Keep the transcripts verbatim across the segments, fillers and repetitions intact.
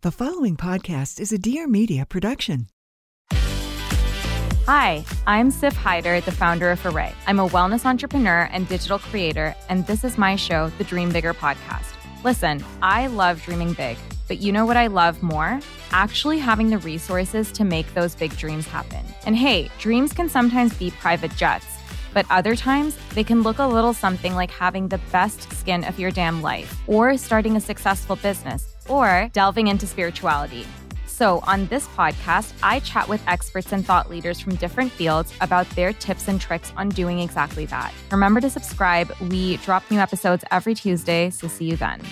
The following podcast is a Dear Media production. Hi, I'm Sif Hyder, the founder of Array. I'm a wellness entrepreneur and digital creator, and this is my show, the Dream Bigger podcast. Listen, I love dreaming big, but you know what I love more? Actually having the resources to make those big dreams happen. And hey, dreams can sometimes be private jets, but other times they can look a little something like having the best skin of your damn life, or starting a successful business, or delving into spirituality. So on this podcast, I chat with experts and thought leaders from different fields about their tips and tricks on doing exactly that. Remember to subscribe. We drop new episodes every Tuesday, so see you then.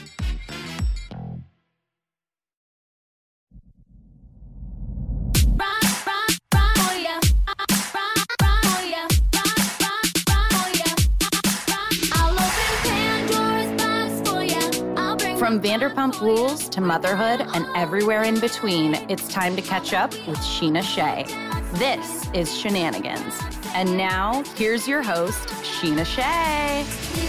From Vanderpump Rules to motherhood and everywhere in between, it's time to catch up with Scheana Shay. This is Shenanigans. And now, here's your host, Scheana Shay.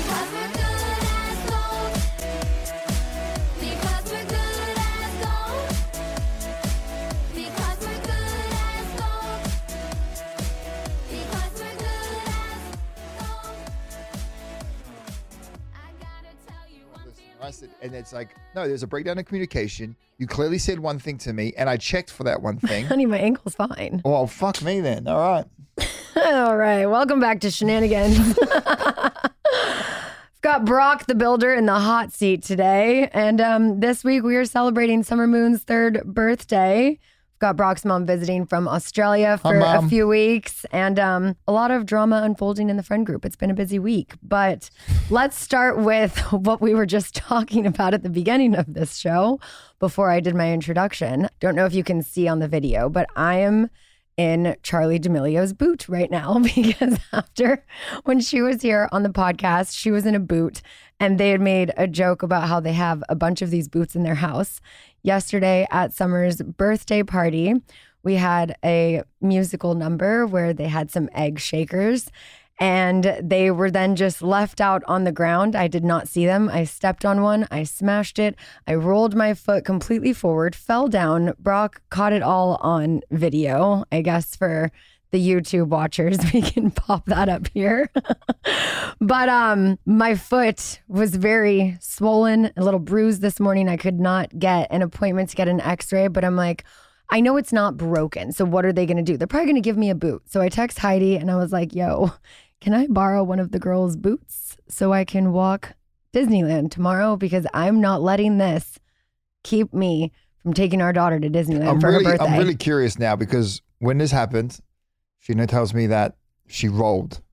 And it's like, no, there's a breakdown in communication. You clearly said one thing to me, and I checked for that one thing. Honey, my ankle's fine. Well, fuck me then. All right. All right. Welcome back to Shenanigans. I've got Brock the Builder in the hot seat today. And um, this week we are celebrating Summer Moon's third birthday. Got Brock's mom visiting from Australia for Hi, a few weeks, and um, a lot of drama unfolding in the friend group. It's been a busy week, but let's start with what we were just talking about at the beginning of this show before I did my introduction. Don't know if you can see on the video, but I am in Charli D'Amelio's boot right now because after when she was here on the podcast, she was in a boot and they had made a joke about how they have a bunch of these boots in their house. Yesterday at Summer's birthday party, we had a musical number where they had some egg shakers and they were then just left out on the ground. I did not see them. I stepped on one. I smashed it. I rolled my foot completely forward, fell down. Brock caught it all on video. I guess for the YouTube watchers, we can pop that up here. But um, my foot was very swollen, a little bruised this morning. I could not get an appointment to get an x-ray, but I'm like, I know it's not broken. So what are they going to do? They're probably going to give me a boot. So I text Heidi and I was like, yo, can I borrow one of the girls' boots so I can walk Disneyland tomorrow? Because I'm not letting this keep me from taking our daughter to Disneyland I'm for really, her birthday. I'm really curious now because when this happened, Scheana tells me that she rolled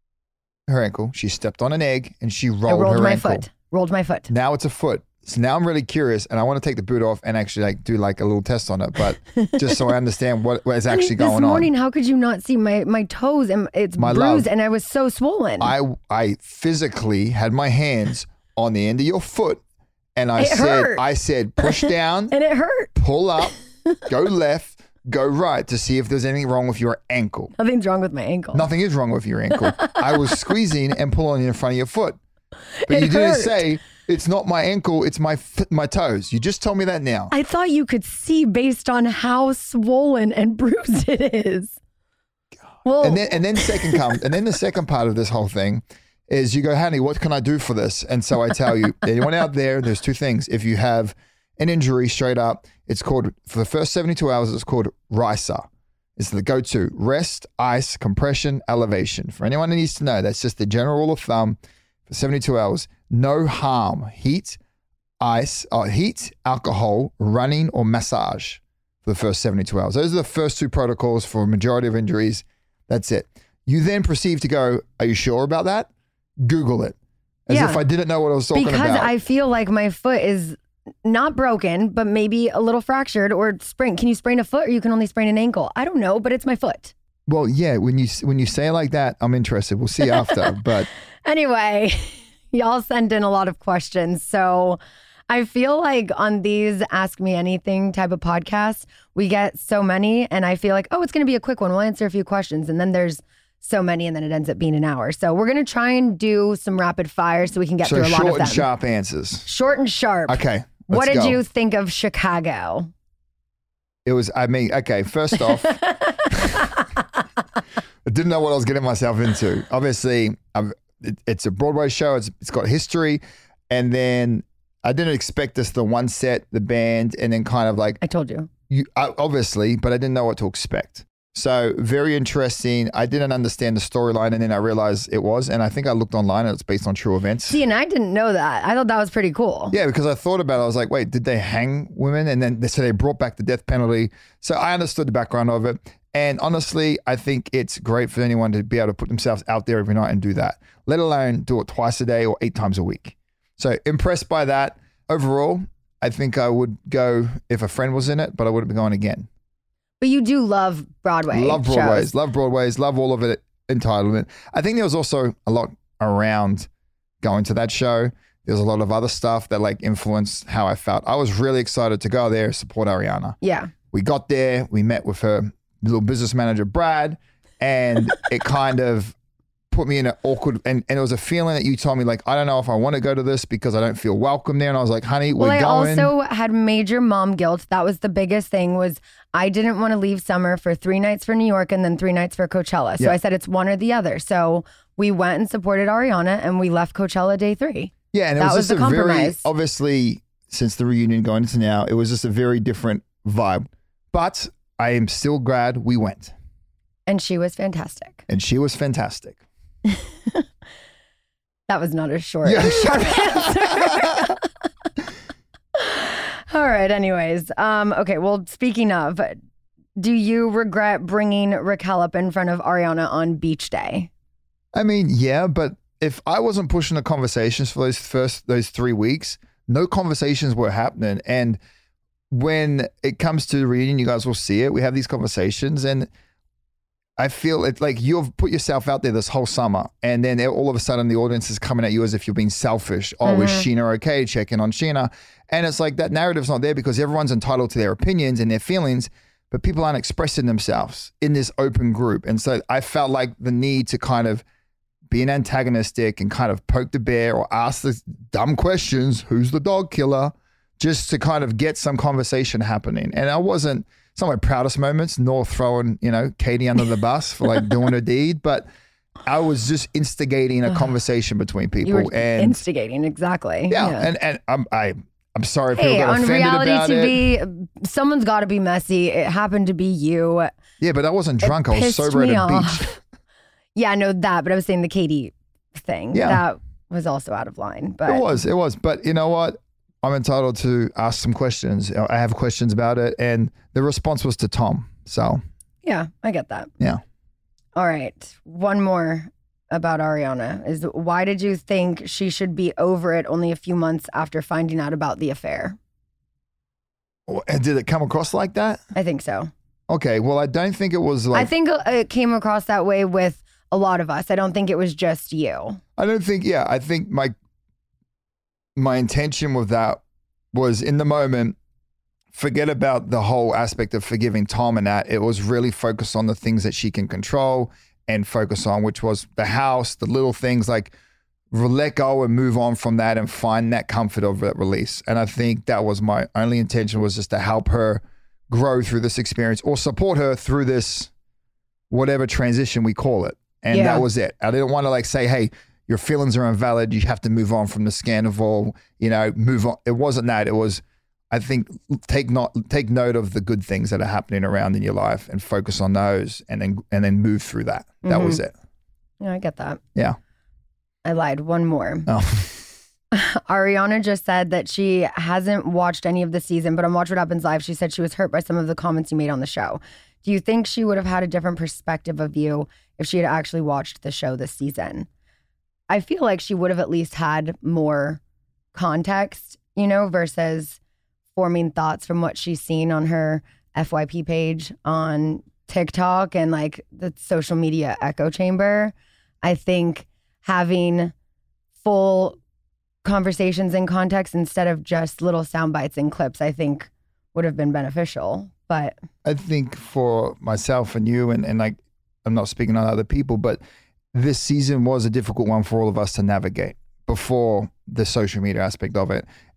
her ankle. She stepped on an egg and she rolled, I rolled her my ankle. foot. Rolled my foot. Now it's a foot. So now I'm really curious and I want to take the boot off and actually like do like a little test on it, but just so I understand what, what is actually I mean, going on. This morning, how could you not see my, my toes and it's My bruised love, and I was so swollen. I I physically had my hands on the end of your foot and I It said hurt. I said push down, and it hurt. pull up, go left, go right to see if there's anything wrong with your ankle. Nothing's wrong with my ankle. Nothing is wrong with your ankle. I was squeezing and pulling in front of your foot. But It you didn't hurt. say it's not my ankle, it's my f- my toes. You just told me that now. I thought you could see based on how swollen and bruised it is. Well, And then and then second comes and then the second part of this whole thing is you go, honey, what can I do for this? And so I tell you, anyone out there, there's two things. If you have an injury straight up, it's called, for the first seventy-two hours, it's called RISA. It's the go-to: rest, ice, compression, elevation. For anyone who needs to know, that's just the general rule of thumb. For seventy-two hours, no harm, heat, ice, uh, heat, alcohol, running, or massage for the first seventy-two hours. Those are the first two protocols for a majority of injuries. That's it. You then proceed to go, are you sure about that? Google it. As Yeah. if I didn't know what I was talking because about. I feel like my foot is not broken, but maybe a little fractured or sprained. Can you sprain a foot or you can only sprain an ankle? I don't know, but it's my foot. Well, yeah, when you when you say it like that, I'm interested. We'll see after. But Anyway, y'all sent in a lot of questions. So I feel like on these Ask Me Anything type of podcasts, we get so many and I feel like, oh, it's going to be a quick one. We'll answer a few questions. And then there's so many and then it ends up being an hour. So we're going to try and do some rapid fire so we can get so through a lot short of them. and sharp answers. Short and sharp. Okay. What Let's did go. you think of Chicago? It was, I mean, okay, first off, I didn't know what I was getting myself into. Obviously, I've, it, it's a Broadway show. It's It's got history. And then I didn't expect this, the one set, the band, and then kind of like, I told you. you I, obviously, but I didn't know what to expect. So very interesting. I didn't understand the storyline, and then I realized it was, and I think I looked online and it's based on true events. See, and I didn't know that. I thought that was pretty cool. Yeah, because I thought about it. I was like, wait, did they hang women? And then they, so they brought back the death penalty. So I understood the background of it. And honestly, I think it's great for anyone to be able to put themselves out there every night and do that, let alone do it twice a day or eight times a week. So impressed by that. Overall, I think I would go if a friend was in it, but I wouldn't be going again. But you do love Broadway. Love Broadways, shows. love Broadways, love all of it, entitlement. I think there was also a lot around going to that show. There's a lot of other stuff that like influenced how I felt. I was really excited to go there, support Ariana. Yeah. We got there, we met with her little business manager, Brad, and it kind of put me in an awkward, and, and it was a feeling that you told me like, I don't know if I want to go to this because I don't feel welcome there. And I was like, honey, we're well, going. I also had major mom guilt. That was the biggest thing was I didn't want to leave summer for three nights for New York and then three nights for Coachella. So Yeah. I said it's one or the other. So we went and supported Ariana and we left Coachella day three. Yeah, and it That was was just the a very, compromise. obviously, since the reunion going into now, it was just a very different vibe. But I am still glad we went. And she was fantastic. And she was fantastic. That was not a short, Yeah. sharp answer. All right. Anyways, um, okay. Well, speaking of, do you regret bringing Raquel up in front of Ariana on beach day? I mean, yeah, but if I wasn't pushing the conversations for those first, those three weeks, no conversations were happening. And when it comes to the reunion, you guys will see it. We have these conversations and I feel it like you've put yourself out there this whole summer, and then all of a sudden the audience is coming at you as if you're being selfish. Oh, Mm-hmm. is Sheena okay? Check in on Sheena. And it's like that narrative's not there because everyone's entitled to their opinions and their feelings, but people aren't expressing themselves in this open group. And so I felt like the need to kind of be an antagonistic and kind of poke the bear or ask the dumb questions, who's the dog killer, just to kind of get some conversation happening. And I wasn't, it's not my proudest moments, nor throwing, you know, Katie under the bus for like doing a deed, but I was just instigating a conversation between people. You were and instigating, exactly. yeah, and and I'm I I'm sorry if Hey, people got on offended reality about T it. V, someone's got to be messy. It happened to be you. Yeah, but I wasn't drunk. I was pissed sober at me a off. beach. Yeah, I know that, but I was saying the Katie thing. Yeah. That was also out of line. But It was, it was. But you know what? I'm entitled to ask some questions. I have questions about it, and the response was to Tom. So yeah, I get that. yeah. All right. One more about Ariana is why did you think she should be over it only a few months after finding out about the affair? And did it come across like that? I think so. Okay. Well, I don't think it was like. I think it came across that way with a lot of us. I don't think it was just you. I don't think. Yeah, I think my my intention with that was in the moment. Forget about the whole aspect of forgiving Tom and that. It was really focused on the things that she can control and focus on, which was the house, the little things like let go and move on from that and find that comfort of that release. And I think that was my only intention, was just to help her grow through this experience or support her through this, whatever transition we call it. And Yeah. that was it. I didn't want to like say, hey, your feelings are invalid. You have to move on from the scandal, you know, move on. It wasn't that. It was, I think, take not take note of the good things that are happening around in your life and focus on those, and then and then move through that. That Mm-hmm. was it. Yeah, I get that. Yeah. I lied. One more. Oh. Ariana just said that she hasn't watched any of the season, but on Watch What Happens Live, she said she was hurt by some of the comments you made on the show. Do you think she would have had a different perspective of you if she had actually watched the show this season? I feel like she would have at least had more context, you know, versus forming thoughts from what she's seen on her F Y P page on TikTok and like the social media echo chamber. I think having full conversations in context instead of just little sound bites and clips, I think would have been beneficial. But I think for myself and you, and, and like, I'm not speaking on other people, but this season was a difficult one for all of us to navigate before the social media aspect of it.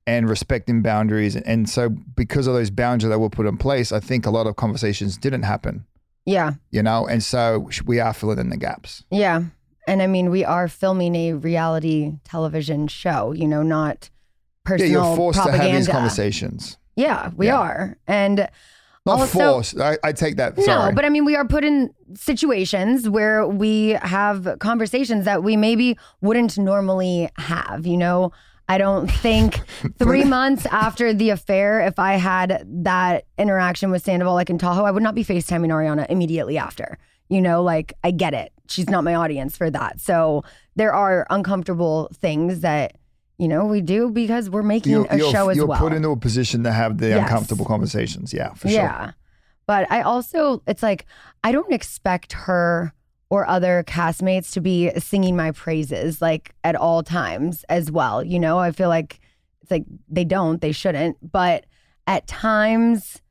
and respecting boundaries. And so because of those boundaries that were put in place, I think a lot of conversations didn't happen. Yeah. You know, and so we are filling in the gaps. Yeah. And I mean, we are filming a reality television show, you know, not personal Yeah, you're forced propaganda. to have these conversations. Yeah, we Yeah. are. And Not also, forced. I, I take that. Sorry. No, but I mean, we are put in situations where we have conversations that we maybe wouldn't normally have, you know? I don't think three months after the affair, if I had that interaction with Sandoval like in Tahoe, I would not be FaceTiming Ariana immediately after. You know, like, I get it. She's not my audience for that. So there are uncomfortable things that, you know, we do because we're making you're, a you're, show as you're well. You're put into a position to have the Yes. uncomfortable conversations. Yeah, for sure. Yeah. But I also, it's like, I don't expect her or other castmates to be singing my praises like at all times as well. You know, I feel like it's like they don't, they shouldn't. But at times,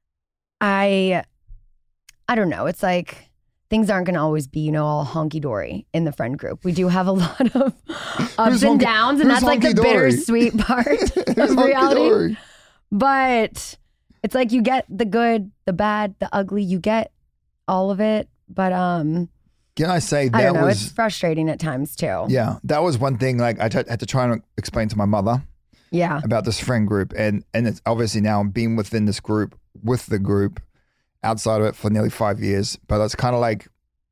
I, I don't know. It's like things aren't going to always be, you know, all honky dory in the friend group. We do have a lot of ups Who's and honky- downs, and who's that's like the honky-dory? bittersweet part Who's of reality. honky-dory? But it's like you get the good, the bad, the ugly. You get all of it. But um, Can I say that I don't know. was It's frustrating at times too. yeah, that was one thing. Like I t- had to try and explain to my mother Yeah. about this friend group, and and it's obviously now I'm being within this group with the group outside of it for nearly five years. But it's kind of like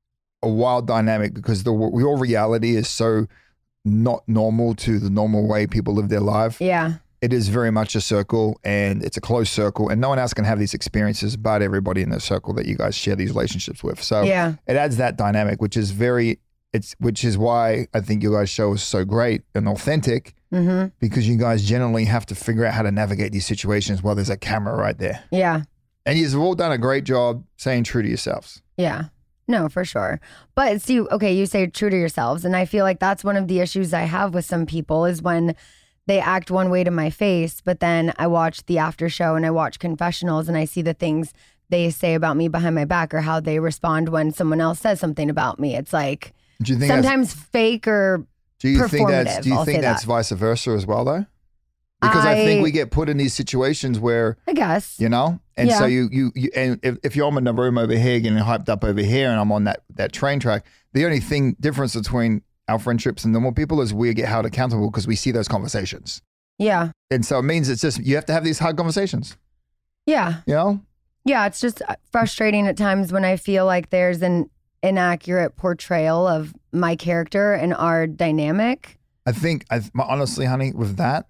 a wild dynamic because the your reality is so not normal to the normal way people live their life. Yeah. It is very much a circle, and it's a closed circle, and no one else can have these experiences but everybody in the circle that you guys share these relationships with. So Yeah. it adds that dynamic, which is very, it's which is why I think you guys' show is so great and authentic, Mm-hmm. because you guys generally have to figure out how to navigate these situations while there's a camera right there. Yeah. And you've all done a great job staying true to yourselves. Yeah. No, for sure. But see, okay, you say true to yourselves. And I feel like that's one of the issues I have with some people is when they act one way to my face, but then I watch the after show and I watch confessionals and I see the things they say about me behind my back or how they respond when someone else says something about me. It's like Do you think that's, sometimes fake or do you think that's performative, do you I'll think say that's that. vice versa as well though? Because I, I- think we get put in these situations where I guess. you know, and so Yeah. you you you and if, if you're in the room over here getting hyped up over here, and I'm on that that train track, the only thing difference between our friendships and normal people is we get held accountable because we see those conversations, Yeah. and so it means it's just you have to have these hard conversations. Yeah. You know, Yeah. It's just frustrating at times when I feel like there's an inaccurate portrayal of my character and our dynamic. I think I honestly, honey, with that,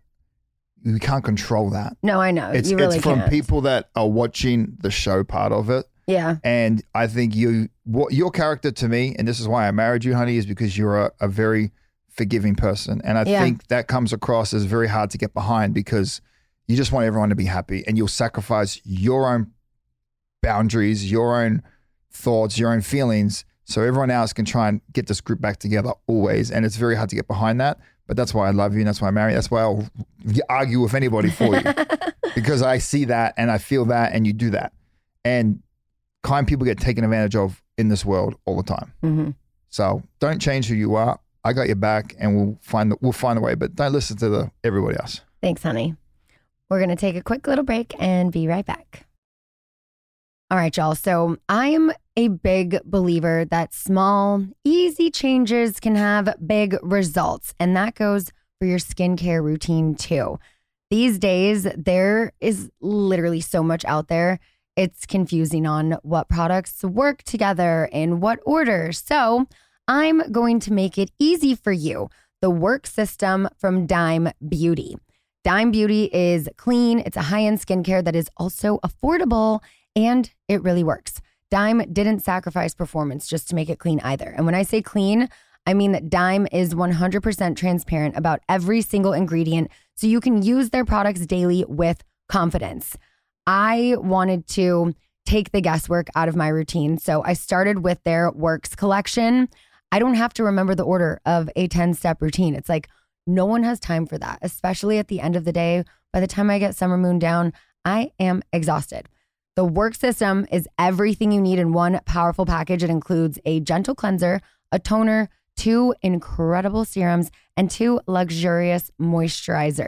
we can't control that. No, I know. It's you really it's from can't. people that are watching the show part of it. Yeah. And I think you, what your character to me, and this is why I married you, honey, is because you're a, a very forgiving person. And I Yeah. think that comes across as very hard to get behind because you just want everyone to be happy and you'll sacrifice your own boundaries, your own thoughts, your own feelings, so everyone else can try and get this group back together always. And it's very hard to get behind that. But that's why I love you and that's why I marry you. That's why I'll argue with anybody for you because I see that and I feel that and you do that. And kind people get taken advantage of in this world all the time. Mm-hmm. So don't change who you are. I got your back and we'll find the, we'll find a way, but don't listen to the everybody else. Thanks, honey. We're going to take a quick little break and be right back. All right, y'all. So I am a big believer that small, easy changes can have big results. And that goes for your skincare routine too. These days, there is literally so much out there. It's confusing on what products work together in what order. So I'm going to make it easy for you. The work system from Dime Beauty. Dime Beauty is clean. It's a high-end skincare that is also affordable, and it really works. Dime didn't sacrifice performance just to make it clean either. And when I say clean, I mean that Dime is one hundred percent transparent about every single ingredient, so you can use their products daily with confidence. I wanted to take the guesswork out of my routine, so I started with their Works collection. I don't have to remember the order of a ten-step routine. It's like no one has time for that, especially at the end of the day. By the time I get Summer Moon down, I am exhausted. The Work system is everything you need in one powerful package. It includes a gentle cleanser, a toner, two incredible serums, and two luxurious moisturizers.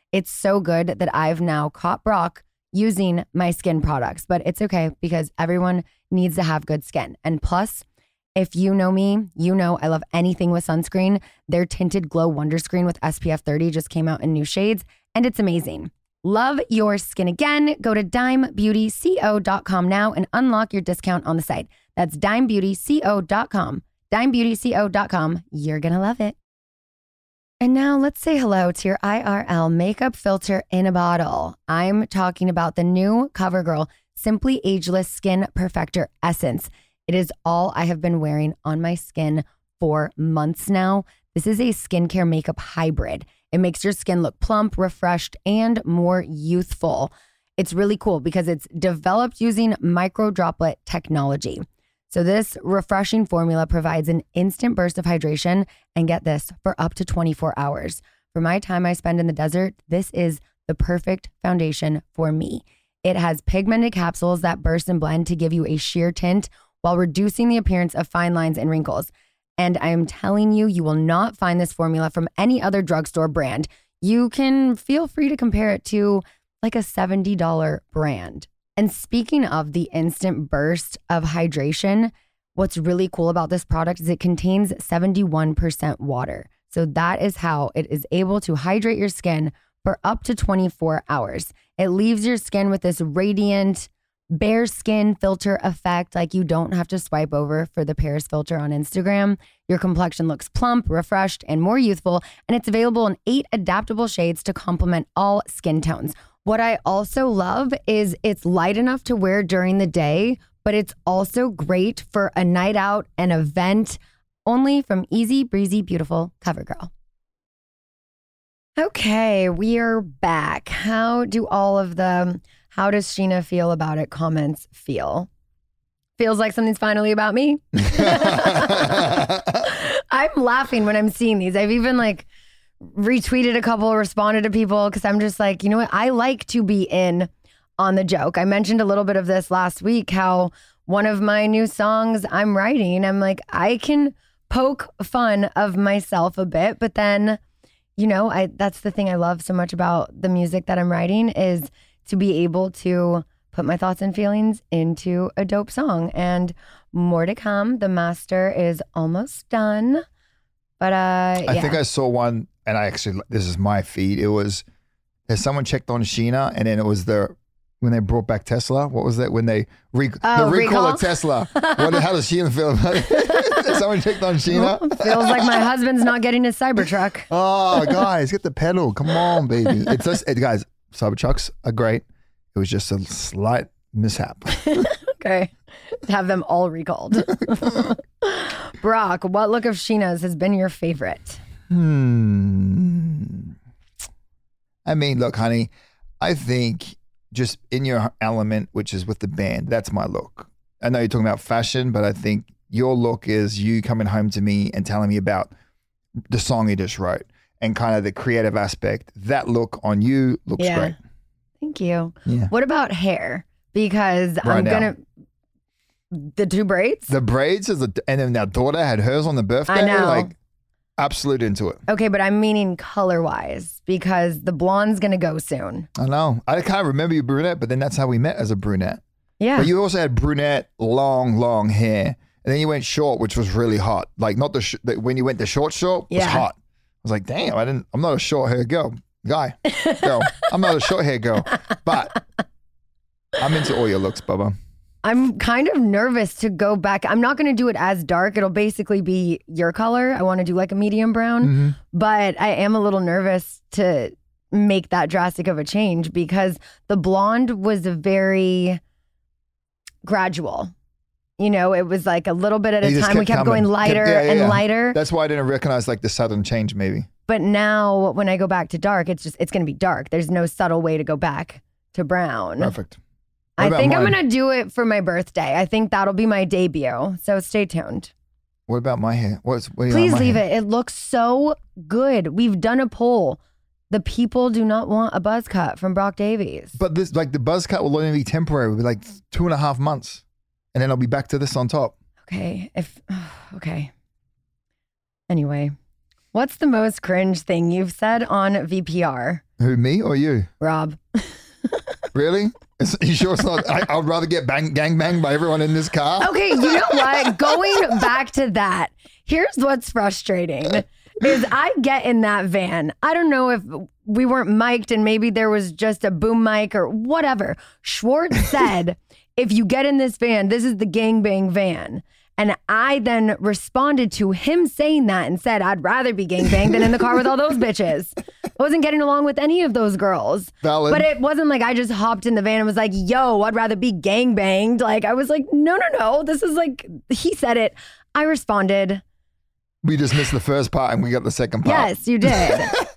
It's so good that I've now caught Brock using my skin products, but it's okay because everyone needs to have good skin. And plus, if you know me, you know I love anything with sunscreen. Their Tinted Glow Wonder Screen with S P F thirty just came out in new shades, and it's amazing. Love your skin again. Go to dime beauty co dot com now and unlock your discount on the site. That's dime beauty co dot com. dime beauty co dot com. You're going to love it. And now let's say hello to your I R L makeup filter in a bottle. I'm talking about the new CoverGirl Simply Ageless Skin Perfector Essence. It is all I have been wearing on my skin for months now. This is a skincare makeup hybrid. It makes your skin look plump, refreshed, and more youthful. It's really cool because it's developed using micro droplet technology. So this refreshing formula provides an instant burst of hydration, and get this, for up to twenty-four hours. For my time I spend in the desert, this is the perfect foundation for me. It has pigmented capsules that burst and blend to give you a sheer tint while reducing the appearance of fine lines and wrinkles. And I am telling you, you will not find this formula from any other drugstore brand. You can feel free to compare it to like a seventy dollars brand. And speaking of the instant burst of hydration, what's really cool about this product is it contains seventy-one percent water. So that is how it is able to hydrate your skin for up to twenty-four hours. It leaves your skin with this radiant, bare skin filter effect, like you don't have to swipe over for the Paris filter on Instagram. Your complexion looks plump, refreshed, and more youthful, and it's available in eight adaptable shades to complement all skin tones. What I also love is it's light enough to wear during the day, but it's also great for a night out, an event, only from Easy Breezy Beautiful CoverGirl. Okay, we are back. How do all of the how does Sheena feel about it comments feel? Feels like something's finally about me. I'm laughing when I'm seeing these. I've even like retweeted a couple, responded to people because I'm just like, you know what? I like to be in on the joke. I mentioned a little bit of this last week, how one of my new songs I'm writing, I'm like, I can poke fun of myself a bit, but then, you know, I that's the thing I love so much about the music that I'm writing is to be able to put my thoughts and feelings into a dope song. And more to come. The master is almost done. But uh, I yeah. think I saw one, and I actually, this is my feed. It was, there's someone checked on Sheena, and then it was the, when they brought back Tesla, what was that? When they, re- Oh, the recall, recall? of Tesla. What, how does Sheena feel about it? Someone checked on Sheena? Feels like my husband's not getting his Cybertruck. Oh, guys, get the pedal. Come on, baby. It's just, it, guys, Cybertrucks are great. It was just a slight mishap. Okay. Have them all recalled. Brock, what look of Sheena's has been your favorite? Hmm. I mean, look, honey, I think just in your element, which is with the band, that's my look. I know you're talking about fashion, but I think your look is you coming home to me and telling me about the song you just wrote and kind of the creative aspect. That look on you looks Yeah. great. Thank you. Yeah. What about hair? Because Right I'm now. going to, the two braids? The braids, is a, and then our daughter had hers on the birthday. I know. Like, absolute into it. Okay, but I'm meaning color wise because the blonde's going to go soon. I know. I can't remember you brunette, but then that's how we met as a brunette. Yeah. But you also had brunette, long, long hair. And then you went short, which was really hot. Like, not the, sh- the when you went the short, short was Yeah. hot. I was like, damn, I didn't, I'm not a short hair girl. Guy, girl. I'm not a short hair girl. But I'm into all your looks, Bubba. I'm kind of nervous to go back. I'm not going to do it as dark. It'll basically be your color. I want to do like a medium brown, Mm-hmm. but I am a little nervous to make that drastic of a change because the blonde was very gradual. You know, it was like a little bit at You a just time. We kept kept coming. going lighter Kept- yeah, yeah, and yeah. lighter. That's why I didn't recognize like the sudden change, maybe. But now when I go back to dark, it's just, it's going to be dark. There's no subtle way to go back to brown. Perfect. What I about think I'm mine? going to do it for my birthday. I think that'll be my debut. So stay tuned. What about my hair? What's, what do you Please like my leave hair? it. It looks so good. We've done a poll. The people do not want a buzz cut from Brock Davies. But this, like the buzz cut will only be temporary. It'll be like two and a half months. And then I'll be back to this on top. Okay. If okay. Anyway, what's the most cringe thing you've said on V P R? Who, me or you? Rob. Really? Is, you sure it's not? I, I'd rather get bang, gang banged by everyone in this car. Okay, you know what? Going back to that, here's what's frustrating is I get in that van. I don't know if we weren't mic'd and maybe there was just a boom mic or whatever. Schwartz said, if you get in this van, this is the gangbang van. And I then responded to him saying that and said, I'd rather be gangbanged than in the car with all those bitches. I wasn't getting along with any of those girls. Valid. But it wasn't like I just hopped in the van and was like, yo, I'd rather be gangbanged. Like, I was like, no, no, no. This is like, he said it. I responded. We just missed the first part and we got the second part. Yes, you did.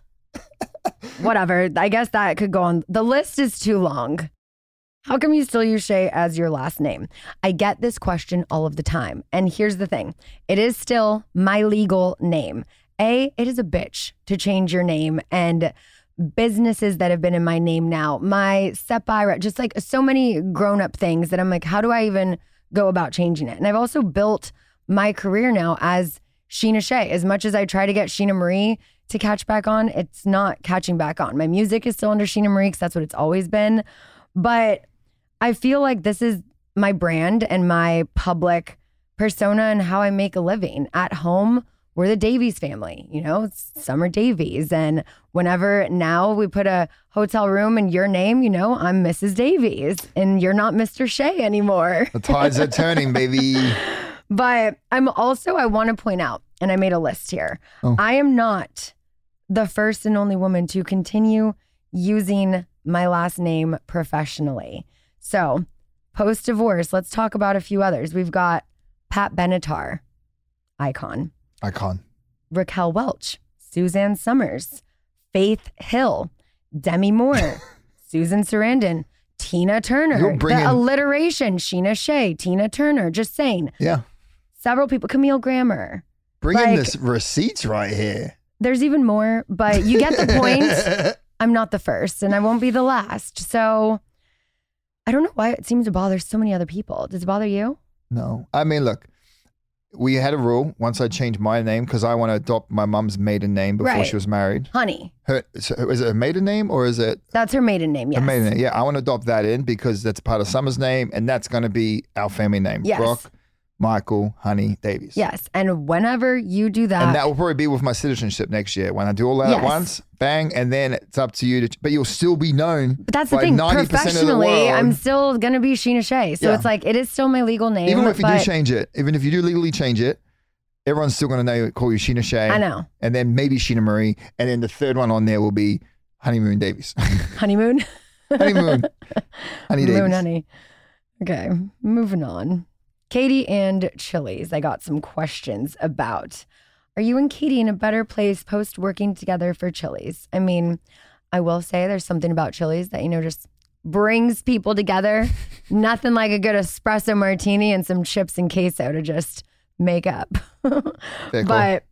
Whatever. I guess that could go on. The list is too long. How come you still use Shay as your last name? I get this question all of the time. And here's the thing. It is still my legal name. A, it is a bitch to change your name, and businesses that have been in my name now, my Sepira, just like so many grown-up things that I'm like, how do I even go about changing it? And I've also built my career now as Sheena Shay. As much as I try to get Sheena Marie to catch back on, it's not catching back on. My music is still under Sheena Marie because that's what it's always been. But I feel like this is my brand and my public persona and how I make a living. At home, we're the Davies family, you know, it's Summer Davies. And whenever now we put a hotel room in your name, you know, I'm Missus Davies and you're not Mister Shay anymore. The tides are turning, baby. But I'm also, I want to point out, and I made a list here. Oh. I am not the first and only woman to continue using my last name professionally. So, post-divorce, let's talk about a few others. We've got Pat Benatar, icon. Icon. Raquel Welch, Suzanne Summers, Faith Hill, Demi Moore, Susan Sarandon, Tina Turner. Bringing... The alliteration, Sheena Shay, Tina Turner, just saying. Yeah. Several people, Camille Grammer. Bringing like, this receipts right here. There's even more, but you get the point. I'm not the first and I won't be the last. So... I don't know why it seems to bother so many other people. Does it bother you? No. I mean, look, we had a rule once I changed my name because I want to adopt my mom's maiden name before right. she was married. Honey. Her, so is it a maiden name or is it? That's her maiden name, yes. Her maiden name. Yeah, I want to adopt that in because that's part of Summer's name and that's going to be our family name. Yes. Brock, Michael, Honey, Davies. Yes. And whenever you do that. And that will probably be with my citizenship next year. When I do all that yes. at once, bang, and then it's up to you to, but you'll still be known. But that's the thing, professionally, I'm still going to be Sheena Shay. So yeah. it's like, it is still my legal name. Even if you but... do change it, even if you do legally change it, everyone's still going to know, call you Sheena Shay. I know. And then maybe Sheena Marie. And then the third one on there will be Honeymoon Davies. Honeymoon? Honeymoon. Honey Davies. Moon Honey. Okay, moving on. Katie and Chili's, I got some questions about. Are you and Katie in a better place post working together for Chili's? I mean, I will say there's something about Chili's that, you know, just brings people together. Nothing like a good espresso martini and some chips and queso to just make up. But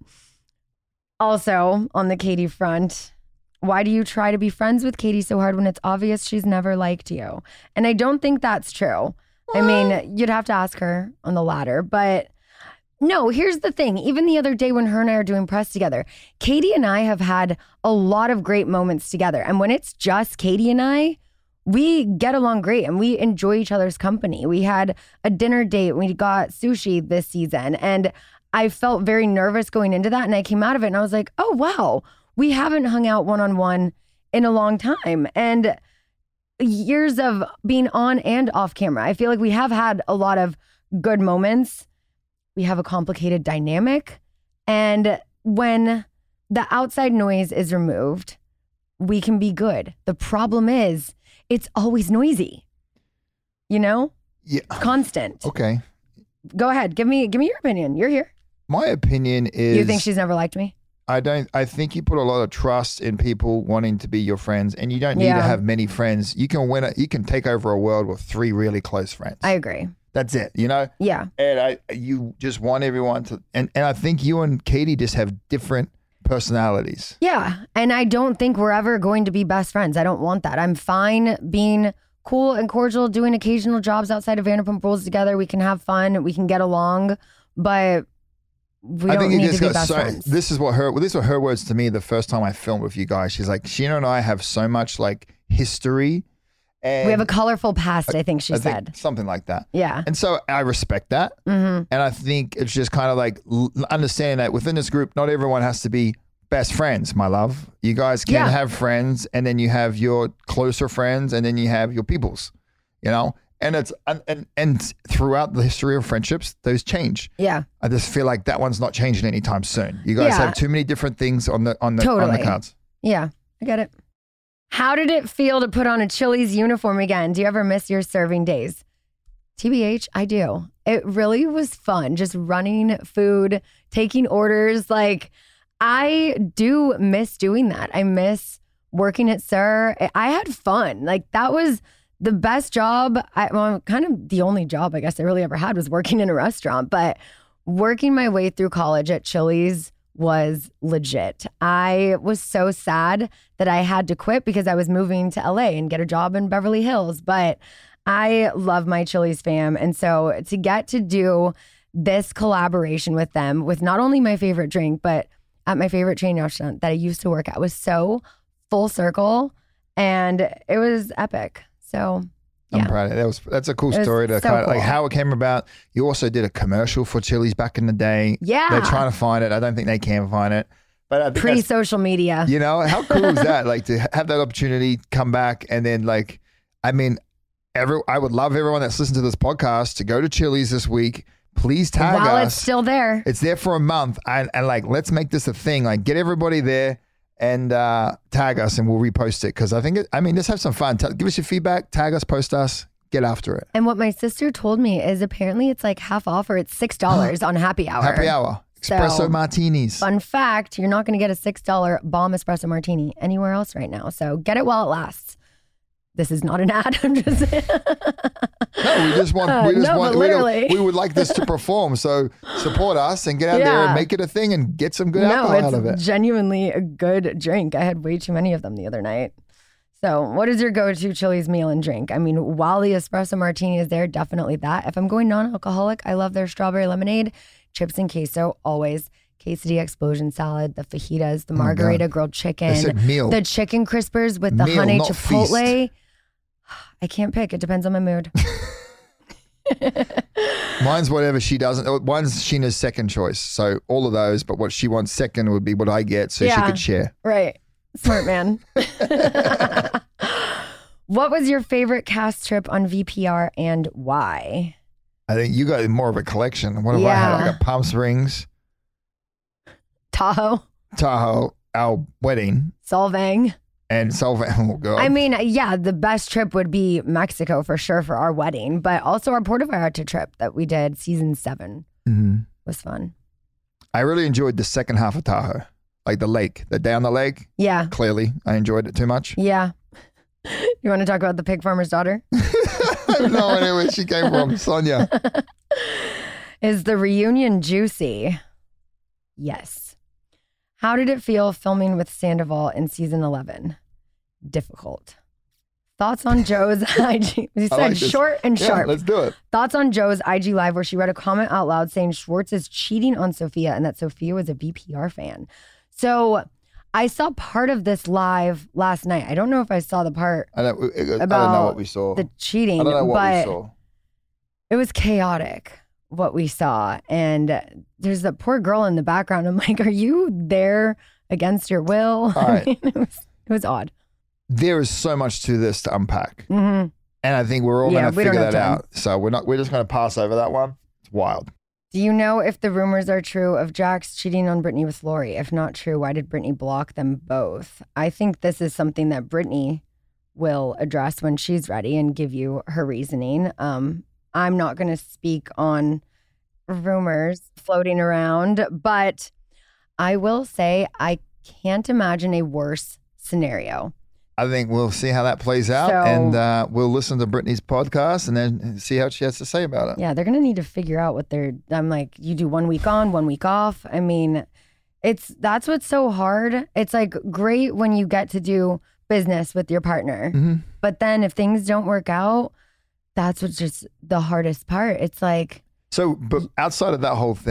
also on the Katie front, why do you try to be friends with Katie so hard when it's obvious she's never liked you? And I don't think that's true. I mean, you'd have to ask her on the latter, but no, here's the thing. Even the other day when her and I are doing press together, Katie and I have had a lot of great moments together. And when it's just Katie and I, we get along great and we enjoy each other's company. We had a dinner date. We got sushi this season and I felt very nervous going into that. And I came out of it and I was like, oh, wow, we haven't hung out one-on-one in a long time. And years of being on and off camera, I feel like we have had a lot of good moments. We have a complicated dynamic. And when the outside noise is removed, we can be good. The problem is it's always noisy, you know? Yeah. Constant. Okay. Go ahead. Give me, give me your opinion. You're here. My opinion is... You think she's never liked me? I don't. I think you put a lot of trust in people wanting to be your friends, and you don't need Yeah. to have many friends. You can win it. You can take over a world with three really close friends. I agree. That's it. You know. Yeah. And I, you just want everyone to, and and I think you and Katie just have different personalities. Yeah, and I don't think we're ever going to be best friends. I don't want that. I'm fine being cool and cordial, doing occasional jobs outside of Vanderpump Rules together. We can have fun. We can get along, but we I don't think need it just to be got best so. friends. This is what her. This were her words to me the first time I filmed with you guys. She's like, Sheena and I have so much like history, and We have a colorful past, I think she I said. think something like that. Yeah. And so I respect that, Mm-hmm. and I think it's just kind of like l- understanding that within this group, not everyone has to be best friends. My love, you guys can Yeah. have friends, and then you have your closer friends, and then you have your peoples. You know. And it's and, and and throughout the history of friendships, those change. Yeah. I just feel like that one's not changing anytime soon. You guys Yeah. have too many different things on the on the on Totally. the cards. Yeah. I get it. How did it feel to put on a Chili's uniform again? Do you ever miss your serving days? T B H, I do. It really was fun just running food, taking orders. Like, I do miss doing that. I miss working at Sir. I had fun. Like, that was the best job. I, well, kind of the only job I guess I really ever had was working in a restaurant. But working my way through college at Chili's was legit. I was so sad that I had to quit because I was moving to L A and get a job in Beverly Hills. But I love my Chili's fam. And so to get to do this collaboration with them, with not only my favorite drink, but at my favorite chain restaurant that I used to work at, was so full circle and it was epic. So I'm yeah. proud of it. That was that's a cool It was story to so kind of like cool. how it came about. You also did a commercial for Chili's back in the day. Yeah. They're trying to find it. I don't think they can find it. But I think that's, Pre-social media. you know, how cool is that? Like to have that opportunity, come back, and then like, I mean, every I would love everyone that's listening to this podcast to go to Chili's this week. Please tag While us. it's still there. It's there for a month, and, and like let's make this a thing. Like get everybody there and uh, tag us, and we'll repost it because I think it, I mean let's have some fun. Tell, give us your feedback, tag us, post us, get after it. And what my sister told me is apparently it's like half off or it's six dollars on happy hour. Happy hour, espresso So, martinis. Fun fact, you're not going to get a six dollar bomb espresso martini anywhere else right now. So get it while it lasts. This is not an ad. I'm just saying. No, we just want Uh, we just no, want but we, don't- literally. we would like this to perform. So support us and get out there Yeah. and make it a thing and get some good No, alcohol out of it. it's genuinely a good drink. I had way too many of them the other night. So what is your go-to Chili's meal and drink? I mean, while the espresso martini is there, definitely that. If I'm going non-alcoholic, I love their strawberry lemonade, chips and queso, always. Quesadilla explosion salad, the fajitas, the Oh my margarita God. grilled chicken, I said meal. the chicken crispers with the Meal, honey not chipotle. I can't pick. It depends on my mood. Mine's whatever she doesn't. Mine's Sheena's second choice. So all of those, but what she wants second would be what I get, so she Yeah. could share. Right. Smart man. What was your favorite cast trip on V P R and why? I think you got more of a collection. What have I had? I Yeah. got Palm Springs, Tahoe, Tahoe, our wedding, Solvang. and Solvang. Oh God. I mean, yeah, the best trip would be Mexico for sure for our wedding, but also our Puerto Vallarta trip that we did season seven Mhm. was fun. I really enjoyed the second half of Tahoe, like the lake, the down the lake. Yeah. Clearly, I enjoyed it too much. Yeah. You want to talk about the pig farmer's daughter? I have no idea where she came from, Sonia. Is the reunion juicy? Yes. How did it feel filming with Sandoval in season eleven? Difficult. Thoughts on Joe's I G? You I said like this. short and Yeah, sharp. let's do it. Thoughts on Joe's I G Live where she read a comment out loud saying Schwartz is cheating on Sophia and that Sophia was a V P R fan. So I saw part of this live last night. I don't know if I saw the part I don't, I don't know About what we saw. the cheating, I don't know what we but saw. it was chaotic what we saw. And there's that poor girl in the background. I'm like, are you there against your will? All right. I mean, it was it was odd. There is so much to this to unpack. hmm And I think we're all Yeah, going to we don't figure have that time. out. So we're not. We're just going to pass over that one. It's wild. Do you know if the rumors are true of Jax cheating on Brittany with Lori? If not true, why did Brittany block them both? I think this is something that Brittany will address when she's ready and give you her reasoning. Um, I'm not going to speak on rumors floating around, but I will say I can't imagine a worse scenario. I think we'll see how that plays out, So- and uh, we'll listen to Brittany's podcast and then see how she has to say about it. Yeah, they're going to need to figure out what they're, I'm like, you do one week on, one week off. I mean, it's, that's what's so hard. It's like great when you get to do business with your partner, hmm but then if things don't work out, that's what's just the hardest part. It's like, So, but outside of that whole thing,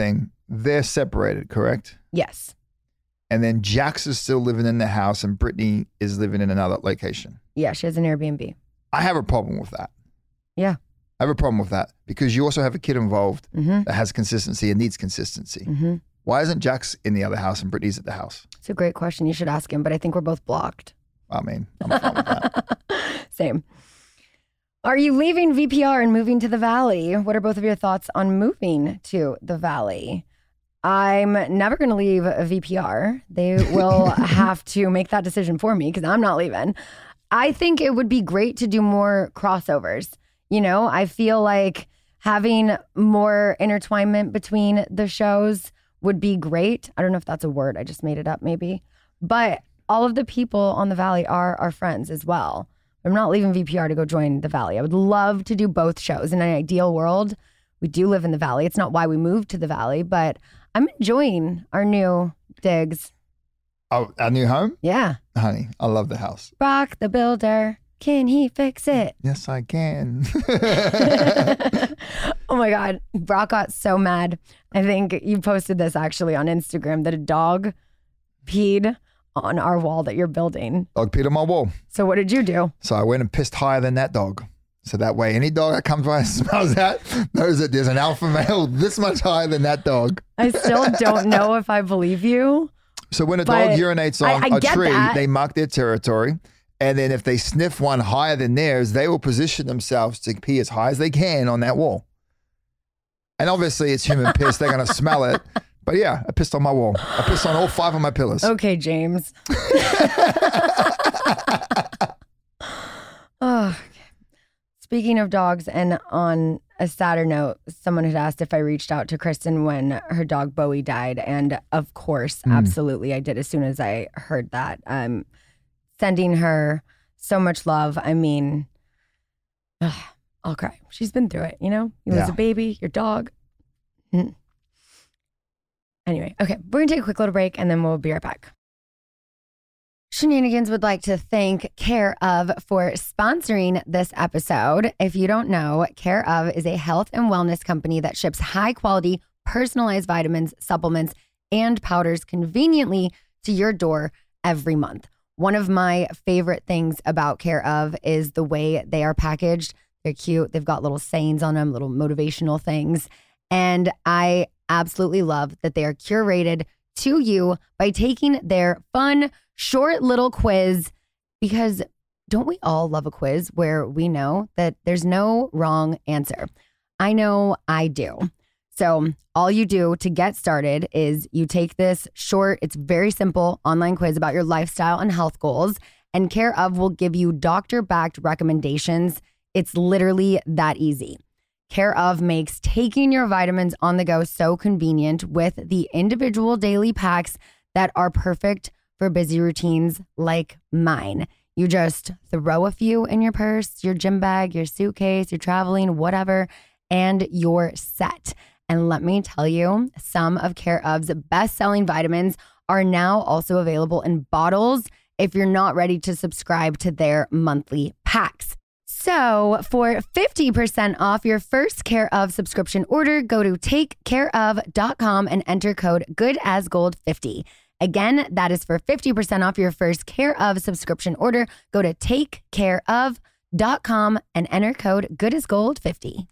they're separated, correct? Yes. And then Jax is still living in the house and Brittany is living in another location. Yeah, she has an Airbnb. I have a problem with that. Yeah. I have a problem with that because you also have a kid involved Mm-hmm. that has consistency and needs consistency. Mm-hmm. Why isn't Jax in the other house and Brittany's at the house? It's a great question. You should ask him, but I think we're both blocked. I mean, I'm fine with that. Same. Are you leaving V P R and moving to the Valley? What are both of your thoughts on moving to the Valley? I'm never going to leave a V P R. They will have to make that decision for me because I'm not leaving. I think it would be great to do more crossovers. You know, I feel like having more intertwinement between the shows would be great. I don't know if that's a word. I just made it up maybe. But all of the people on the Valley are our friends as well. I'm not leaving V P R to go join the Valley. I would love to do both shows. In an ideal world, we do live in the Valley. It's not why we moved to the Valley, but I'm enjoying our new digs. Oh, our new home? Yeah. Honey, I love the house. Brock the Builder. Can he fix it? Yes, I can. Oh my God. Brock got so mad. I think you posted this actually on Instagram that a dog peed on our wall that you're building. Dog peed on my wall. So what did you do? So I went and pissed higher than that dog. So that way any dog that comes by and smells that knows that there's an alpha male this much higher than that dog. I still don't know if I believe you. So when a But dog urinates on I- I a get tree, that. they mark their territory. And then if they sniff one higher than theirs, they will position themselves to pee as high as they can on that wall. And obviously it's human piss. They're going to smell it. But yeah, I pissed on my wall. I pissed on all five of my pillars. Okay, James. Oh, speaking of dogs, and on a sadder note, someone had asked if I reached out to Kristen when her dog Bowie died. And of course, Mm. absolutely, I did as soon as I heard that. Um, sending her so much love. I mean, ugh, I'll cry. She's been through it, you know? You lose Yeah. a baby, your dog. Mm. Anyway, okay, we're going to take a quick little break and then we'll be right back. Shenanigans would like to thank Care Of for sponsoring this episode. If you don't know, Care Of is a health and wellness company that ships high quality, personalized vitamins, supplements, and powders conveniently to your door every month. One of my favorite things about Care Of is the way they are packaged. They're cute. They've got little sayings on them, little motivational things. And I absolutely love that they are curated to you by taking their fun, short little quiz, because don't we all love a quiz where we know that there's no wrong answer? I know I do. So all you do to get started is you take this short, it's very simple online quiz about your lifestyle and health goals, and Care Of will give you doctor-backed recommendations. It's literally that easy. Care Of makes taking your vitamins on the go so convenient with the individual daily packs that are perfect for busy routines like mine. You just throw a few in your purse, your gym bag, your suitcase, you're traveling, whatever, and you're set. And let me tell you, some of Care Of's best-selling vitamins are now also available in bottles if you're not ready to subscribe to their monthly packs. So for fifty percent off your first Care Of subscription order, go to take care of dot com and enter code good as gold fifty. Again, that is for fifty percent off your first Care Of subscription order. Go to take care of dot com and enter code good as gold fifty.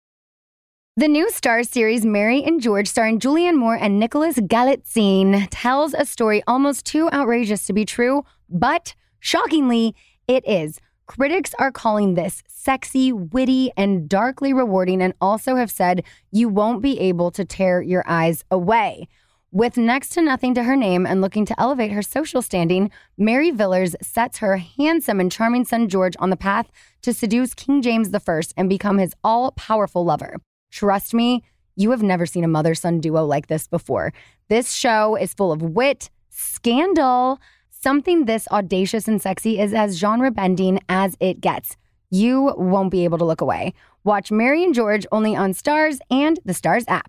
The new Starz series Mary and George, starring Julianne Moore and Nicholas Galitzine, tells a story almost too outrageous to be true, but shockingly, it is. Critics are calling this sexy, witty, and darkly rewarding, and also have said you won't be able to tear your eyes away. With next to nothing to her name and looking to elevate her social standing, Mary Villers sets her handsome and charming son George on the path to seduce King James the First and become his all-powerful lover. Trust me, you have never seen a mother-son duo like this before. This show is full of wit, scandal. Something this audacious and sexy is as genre-bending as it gets. You won't be able to look away. Watch Mary and George only on Starz and the Starz app.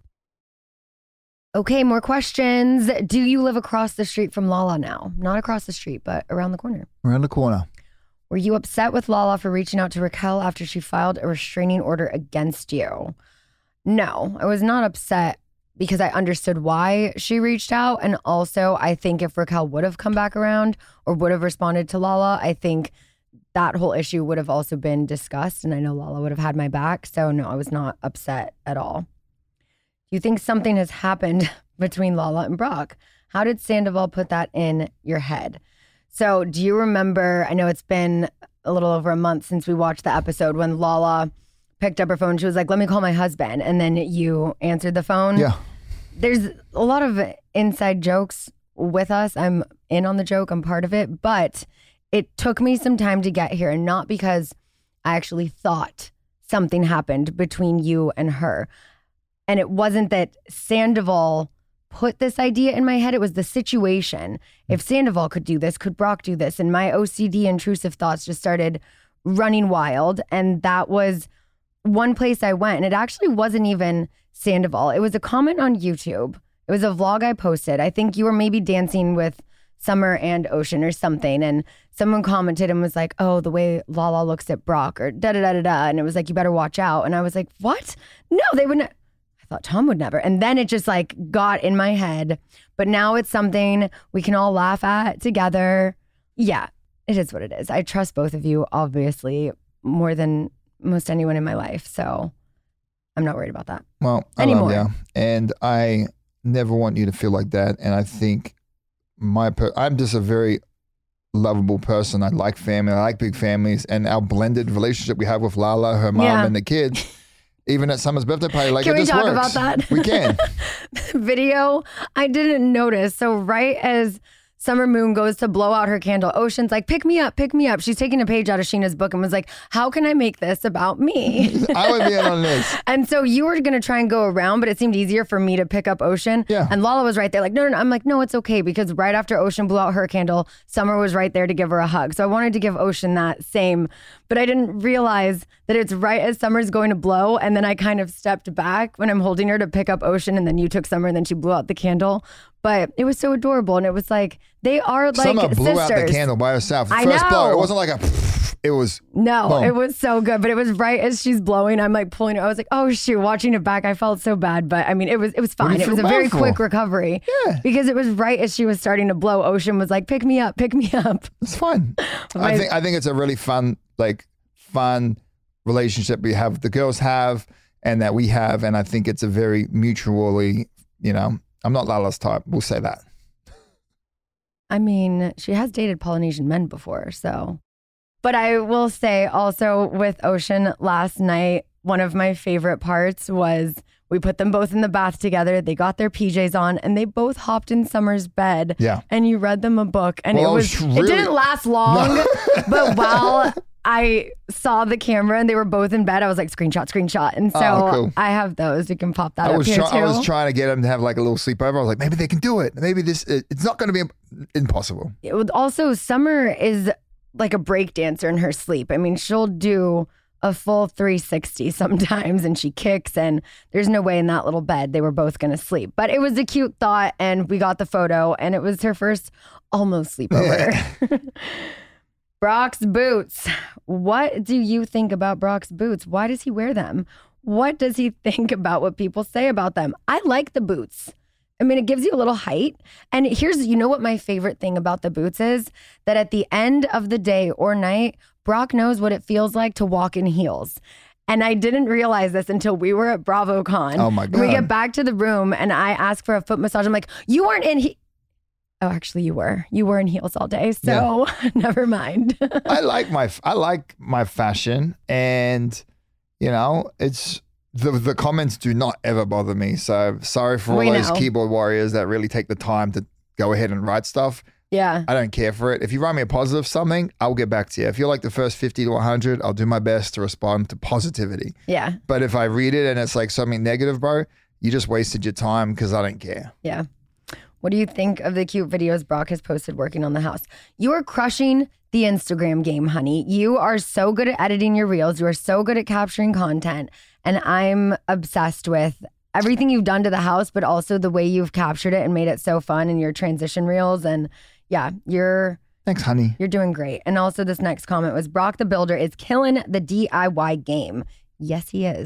Okay, more questions. Do you live across the street from Lala now? Not across the street, but around the corner. Around the corner. Were you upset with Lala for reaching out to Raquel after she filed a restraining order against you? No, I was not upset because I understood why she reached out. And also, I think if Raquel would have come back around or would have responded to Lala, I think that whole issue would have also been discussed. And I know Lala would have had my back. So no, I was not upset at all. Do you think something has happened between Lala and Brock? How did Sandoval put that in your head? So do you remember, I know it's been a little over a month since we watched the episode when Lala picked up her phone. She was like, let me call my husband. And then you answered the phone. Yeah. There's a lot of inside jokes with us. I'm in on the joke. I'm part of it. But it took me some time to get here. And not because I actually thought something happened between you and her. And it wasn't that Sandoval put this idea in my head. It was the situation. If Sandoval could do this, could Brock do this? And my O C D intrusive thoughts just started running wild. And that was one place I went. And it actually wasn't even Sandoval. It was a comment on YouTube. It was a vlog I posted. I think you were maybe dancing with Summer and Ocean or something. And someone commented and was like, oh, the way Lala looks at Brock or da da da da da. And it was like, you better watch out. And I was like, what? No, they wouldn't. I thought Tom would never. And then it just like got in my head. But now it's something we can all laugh at together. Yeah, it is what it is. I trust both of you, obviously, more than most anyone in my life. So I'm not worried about that. Well, I anymore. love you. And I never want you to feel like that. And I think my per- I'm just a very lovable person. I like family. I like big families. And our blended relationship we have with Lala, her mom, Yeah. and the kids. Even at Summer's birthday party, like Can it we just talk works. about that? We can. Video, I didn't notice. So right as Summer Moon goes to blow out her candle, Ocean's like, pick me up, pick me up. She's taking a page out of Sheena's book and was like, how can I make this about me? I would be in on this. And so you were going to try and go around, but it seemed easier for me to pick up Ocean. Yeah. And Lala was right there like, no, no, no. I'm like, no, it's okay. Because right after Ocean blew out her candle, Summer was right there to give her a hug. So I wanted to give Ocean that same, but I didn't realize that it's right as Summer's going to blow. And then I kind of stepped back when I'm holding her to pick up Ocean. And then you took Summer and then she blew out the candle. But it was so adorable. And it was like, they are like Summer blew sisters. out the candle by herself. I First know. blow, it wasn't like a, it was. No, boom. it was so good, but it was right as she's blowing. I'm like pulling her. I was like, "Oh shoot!" Watching it back, I felt so bad, but I mean, it was it was What do fine. you It was a feel very bad for? quick recovery. Yeah. because it was right as she was starting to blow. Ocean was like, "Pick me up, pick me up." It's fun. I My- think I think it's a really fun, like fun relationship we have, the girls have, and that we have, and I think it's a very mutually, you know, I'm not Lala's type. We'll say that. I mean, she has dated Polynesian men before, so. But I will say also with Ocean last night, one of my favorite parts was we put them both in the bath together. They got their P Js on and they both hopped in Summer's bed. Yeah. And you read them a book and Well, I it was, was it really- didn't last long, but while I saw the camera and they were both in bed, I was like, screenshot, screenshot. And so Oh, cool. I have those. You can pop that I up was here try- too. I was trying to get them to have like a little sleepover. I was like, maybe they can do it. Maybe this it- it's not going to be im- impossible. It would also, Summer is like a break dancer in her sleep. I mean, she'll do a full three sixty sometimes and she kicks and there's no way in that little bed they were both going to sleep. But it was a cute thought and we got the photo and it was her first almost sleepover. Brock's boots. What do you think about Brock's boots? Why does he wear them? What does he think about what people say about them? I like the boots. I mean, it gives you a little height. And here's, you know what my favorite thing about the boots is? That at the end of the day or night, Brock knows what it feels like to walk in heels. And I didn't realize this until we were at BravoCon. Oh my And we God. get back to the room and I ask for a foot massage. I'm like, you weren't in he- Oh, actually you were. You were in heels all day. So never mind. I like my I like my fashion, and you know, it's the the comments do not ever bother me. So sorry for all We those know. keyboard warriors that really take the time to go ahead and write stuff. Yeah. I don't care for it. If you write me a positive something, I'll get back to you. If you're like the first fifty to one hundred, I'll do my best to respond to positivity. Yeah. But if I read it and it's like something negative, bro, you just wasted your time because I don't care. Yeah. What do you think of the cute videos Brock has posted working on the house? You are crushing the Instagram game, honey. You are so good at editing your reels. You are so good at capturing content. And I'm obsessed with everything you've done to the house, but also the way you've captured it and made it so fun in your transition reels. And yeah, you're Thanks, honey. you're doing great. And also this next comment was Brock the Builder is killing the D I Y game. Yes, he is.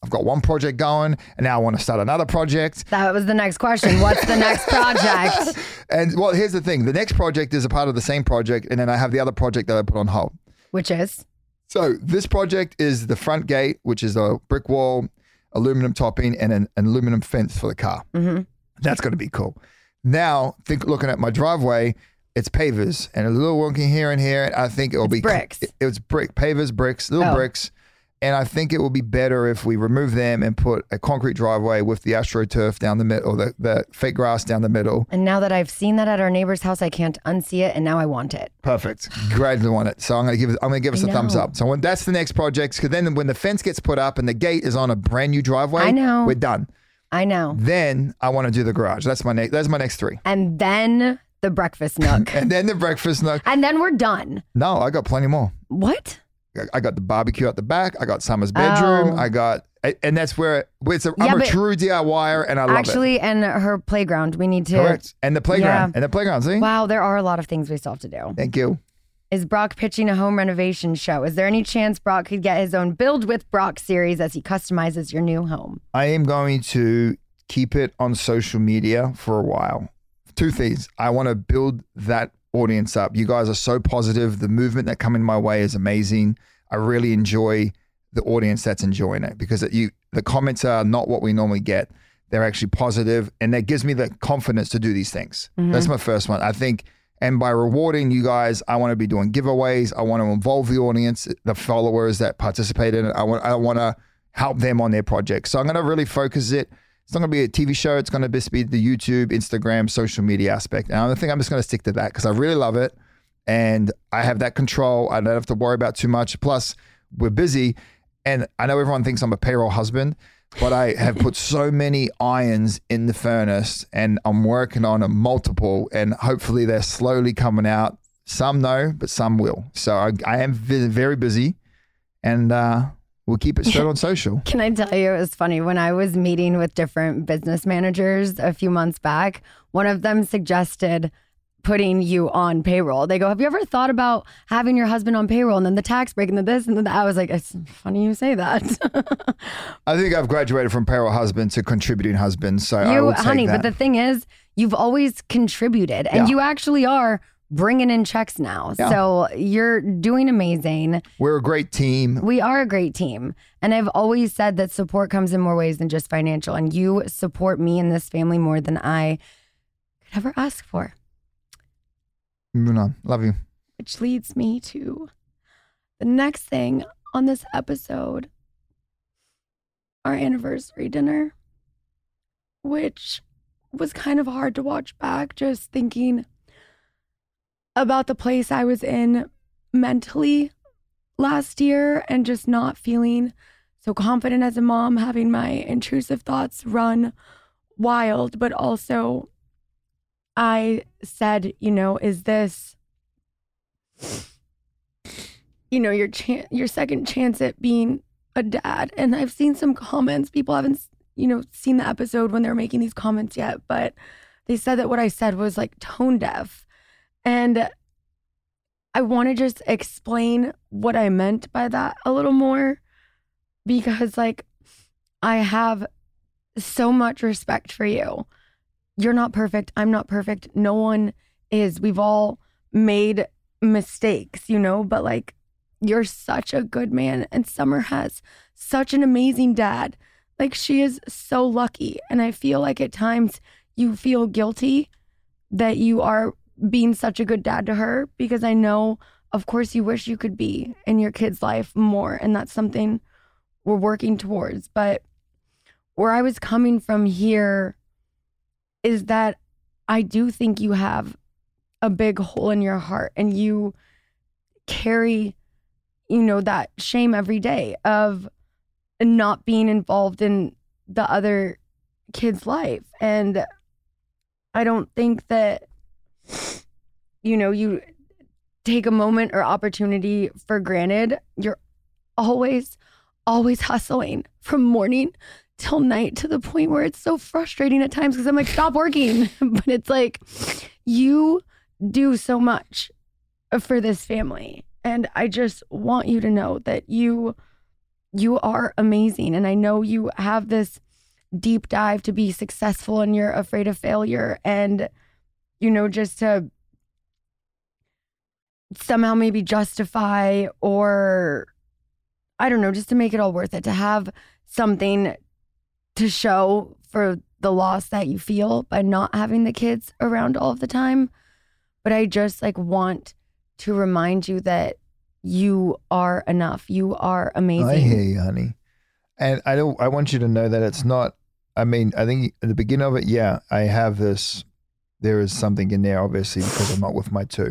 I've got one project going and now I want to start another project. That was the next question. What's the next project? And well, here's the thing. The next project is a part of the same project. And then I have the other project that I put on hold. Which is? So this project is the front gate, which is a brick wall, aluminum topping, and an, an aluminum fence for the car. Mm-hmm. That's going to be cool. Now, think looking at my driveway, it's pavers and a little wonky here and here. I think it will it's be bricks. It, it's brick pavers, bricks, little oh. bricks. And I think it will be better if we remove them and put a concrete driveway with the AstroTurf down the middle, or the, the fake grass down the middle. And now that I've seen that at our neighbor's house, I can't unsee it, and now I want it. Perfect. Glad to want it. So I'm gonna give it. I'm gonna give us I a thumbs know. up. So when that's the next project, because then when the fence gets put up and the gate is on a brand new driveway, I know. we're done. I know. Then I want to do the garage. That's my next. That's my next three. And then the breakfast nook. And then the breakfast nook. And then we're done. No, I got plenty more. What? I got the barbecue at the back. I got Summer's bedroom. Oh. I got, and that's where it's a, Yeah, I'm a but true DIYer, and I love Actually, and her playground. We need it. to. Correct. And the playground. Yeah. And the playground. See? Wow, there are a lot of things we still have to do. Thank you. Is Brock pitching a home renovation show? Is there any chance Brock could get his own Build with Brock series as he customizes your new home? I am going to keep it on social media for a while. Two things. I want to build that audience up. You guys are so positive. The movement that coming my way is amazing. I really enjoy the audience that's enjoying it, because it, you the comments are not what we normally get. They're actually positive, and that gives me the confidence to do these things. Mm-hmm. That's my first one. I think, and by rewarding you guys, I want to be doing giveaways. I want to involve the audience, the followers that participate in it. I want I want to help them on their projects. So I'm going to really focus it. It's not going to be a T V show. It's going to just be the YouTube, Instagram, social media aspect. And I think I'm just going to stick to that because I really love it. And I have that control. I don't have to worry about too much. Plus, we're busy. And I know everyone thinks I'm a payroll husband, but I have put so many irons in the furnace, and I'm working on a multiple, and hopefully they're slowly coming out. Some no, but some will. So I, I am very busy, and uh, we'll keep it straight on social. Can I tell you, it was funny. When I was meeting with different business managers a few months back, one of them suggested putting you on payroll. They go, have you ever thought about having your husband on payroll and then the tax break and then this and then that? I was like, it's funny you say that. I think I've graduated from payroll husband to contributing husband. So I You, will take honey, that. but the thing is, you've always contributed and Yeah. you actually are bringing in checks now. Yeah. So you're doing amazing. We're a great team. We are a great team. And I've always said that support comes in more ways than just financial. And you support me and this family more than I could ever ask for. Moving on. Love you. Which leads me to the next thing on this episode, our anniversary dinner, which was kind of hard to watch back, just thinking about the place I was in mentally last year and just not feeling so confident as a mom, having my intrusive thoughts run wild, but also I said, you know, is this, you know, your chan- your second chance at being a dad? And I've seen some comments. People haven't, you know, seen the episode when they're making these comments yet, but they said that what I said was like tone deaf. And I want to just explain what I meant by that a little more, because like I have so much respect for you. You're not perfect. I'm not perfect. No one is. We've all made mistakes, you know, but like you're such a good man, and Summer has such an amazing dad. Like she is so lucky. And I feel like at times you feel guilty that you are being such a good dad to her, because I know, of course, you wish you could be in your kid's life more. And that's something we're working towards. But where I was coming from here is that I do think you have a big hole in your heart, and you carry, you know, that shame every day of not being involved in the other kid's life. And I don't think that, you know, you take a moment or opportunity for granted. You're always, always hustling from morning till night, to the point where it's so frustrating at times because I'm like, stop working. But it's like, you do so much for this family. And I just want you to know that you you are amazing. And I know you have this deep dive to be successful and you're afraid of failure. And, you know, just to somehow maybe justify or, I don't know, just to make it all worth it, to have something to show for the loss that you feel by not having the kids around all of the time. But I just like want to remind you that you are enough. You are amazing. I hear you, honey. And I don't, I want you to know that it's not, I mean, I think at the beginning of it, yeah, I have this, there is something in there, obviously, because I'm not with my two.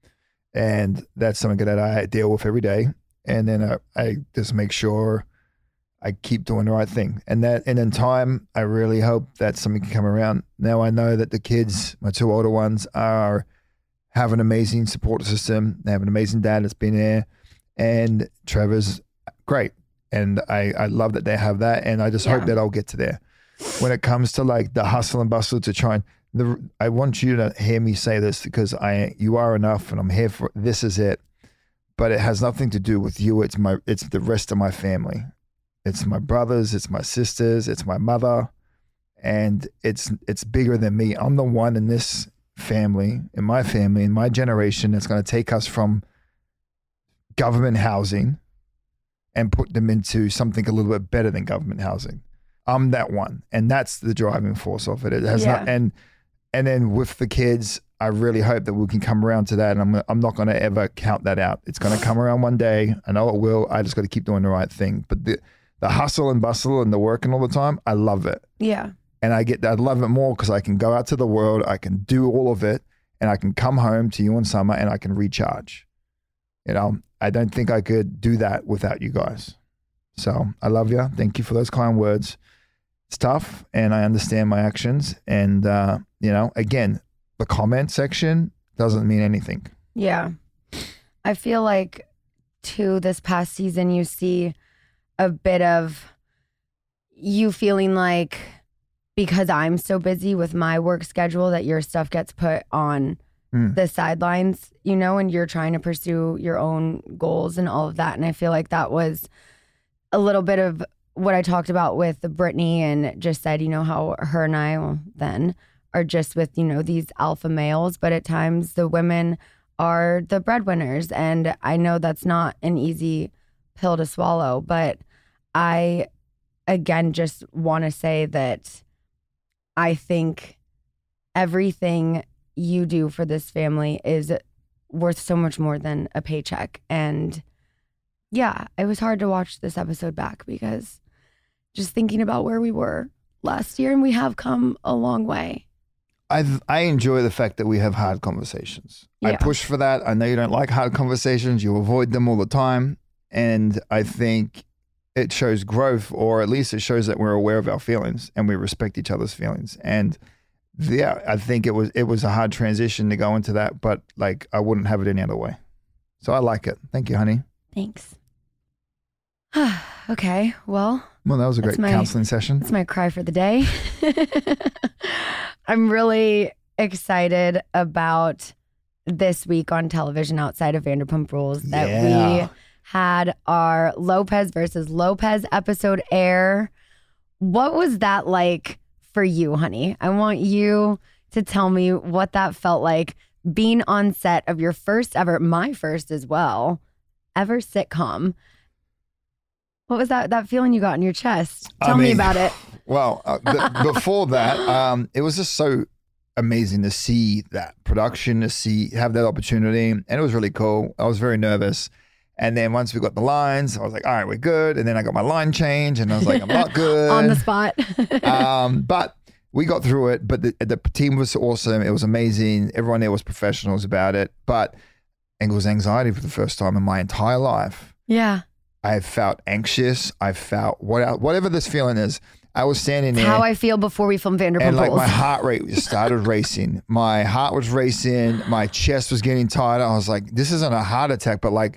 And that's something that I deal with every day. And then I, I just make sure I keep doing the right thing. And that, and in time, I really hope that something can come around. Now I know that the kids, my two older ones, are have an amazing support system. They have an amazing dad that's been there, and Trevor's great. And I, I love that they have that. And I just yeah. hope that I'll get to there. When it comes to like the hustle and bustle to try and, the, I want you to hear me say this because I, you are enough and I'm here for, this is it. But it has nothing to do with you. It's my, it's the rest of my family. It's my brothers, it's my sisters, it's my mother. And it's, it's bigger than me. I'm the one in this family, in my family, in my generation, that's going to take us from government housing and put them into something a little bit better than government housing. I'm that one. And that's the driving force of it. It has yeah. not, and, and then with the kids, I really hope that we can come around to that. And I'm, I'm not going to ever count that out. It's going to come around one day. I know it will. I just got to keep doing the right thing. But the, the hustle and bustle and the working all the time, I love it. Yeah. And I get, I love it more because I can go out to the world. I can do all of it and I can come home to you in summer and I can recharge. You know, I don't think I could do that without you guys. So I love you. Thank you for those kind words. It's tough and I understand my actions. And, uh, you know, again, the comment section doesn't mean anything. Yeah. I feel like too, this past season, you see a bit of you feeling like because I'm so busy with my work schedule that your stuff gets put on mm. the sidelines, you know, and you're trying to pursue your own goals and all of that. And I feel like that was a little bit of what I talked about with Brittany and just said, you know, how her and I well, then are just with, you know, these alpha males, but at times the women are the breadwinners. And I know that's not an easy pill to swallow, but I, again, just want to say that I think everything you do for this family is worth so much more than a paycheck. And yeah, it was hard to watch this episode back because just thinking about where we were last year, and we have come a long way. I I enjoy the fact that we have hard conversations. Yeah. I push for that. I know you don't like hard conversations. You avoid them all the time. And I think it shows growth, or at least it shows that we're aware of our feelings and we respect each other's feelings. And yeah, I think it was it was a hard transition to go into that, but like I wouldn't have it any other way. So I like it. Thank you, honey. Thanks. Okay, well. Well, that was a great my, counseling session. That's my cry for the day. I'm really excited about this week on television outside of Vanderpump Rules that yeah. we had our Lopez versus Lopez episode air. What was that like for you, honey? I want you to tell me what that felt like being on set of your first ever, my first as well, ever sitcom. What was that that feeling you got in your chest? Tell I mean, me about it. Well, uh, the, before that, um, it was just so amazing to see that production, to see, have that opportunity. And it was really cool. I was very nervous. And then once we got the lines, I was like, all right, we're good. And then I got my line change and I was like, I'm not good. On the spot. um, but we got through it. But the, the team was awesome. It was amazing. Everyone there was professionals about it. But it was anxiety for the first time in my entire life. Yeah. I felt anxious. I felt what, whatever this feeling is. I was standing there. How I feel before we film Vanderpump And like Rules. my heart rate just started racing. My heart was racing. My chest was getting tighter. I was like, this isn't a heart attack, but like,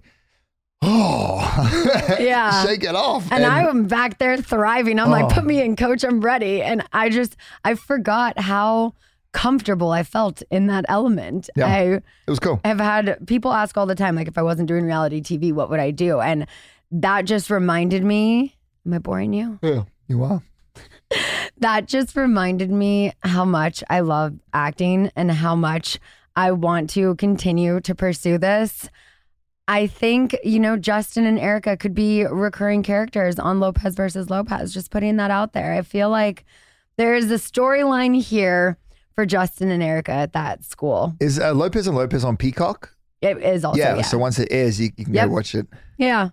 oh, yeah, shake it off. And, and I'm back there thriving. I'm oh. like, put me in, coach. I'm ready. And I just, I forgot how comfortable I felt in that element. Yeah, I, it was cool. I've had people ask all the time, like, if I wasn't doing reality T V, what would I do? And that just reminded me, am I boring you? Yeah, you are. That just reminded me how much I love acting and how much I want to continue to pursue this. I think, you know, Justin and Erica could be recurring characters on Lopez versus Lopez, just putting that out there. I feel like there is a storyline here for Justin and Erica at that school. Is uh, Lopez and Lopez on Peacock? It is also, yeah. Yeah, so once it airs, you, you can Yep. go watch it. Yeah.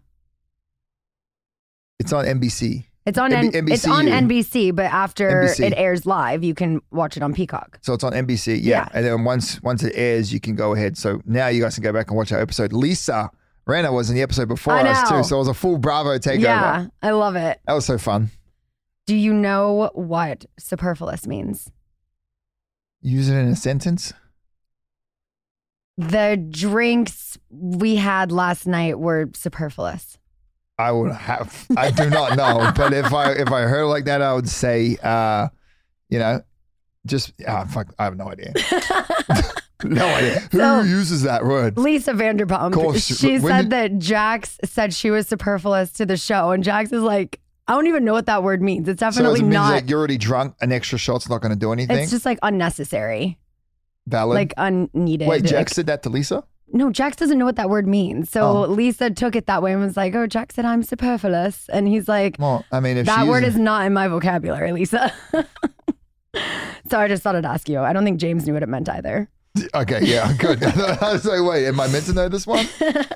It's on N B C. It's on N- N- it's on N B C, but after N B C. it airs live, you can watch it on Peacock. So it's on N B C, yeah. Yeah. And then once once it airs, you can go ahead. So now you guys can go back and watch our episode. Lisa Rinna was in the episode before I us know. too, so it was a full Bravo takeover. Yeah, I love it. That was so fun. Do you know what superfluous means? Use it in a sentence. The drinks we had last night were superfluous. I would have. I do not know, but if I if I heard it like that, I would say, uh, you know, just ah, fuck. I have no idea. No idea. Who So- uses that word? Lisa Vanderpump, course. she When said did- that Jax said she was superfluous to the show, and Jax is like, I don't even know what that word means. It's So definitely it means not. like you're already drunk. An extra shot's not going to do anything. It's just like unnecessary, Valid. like unneeded. Wait, Jack Like- said that to Lisa? No, Jax doesn't know what that word means. So Oh. Lisa took it that way and was like, oh, Jax said I'm superfluous. And he's like, Well, I mean, if that she word uses- is not in my vocabulary, Lisa. So I just thought I'd ask you. I don't think James knew what it meant either. Okay, yeah, good. I was like, wait, am I meant to know this one?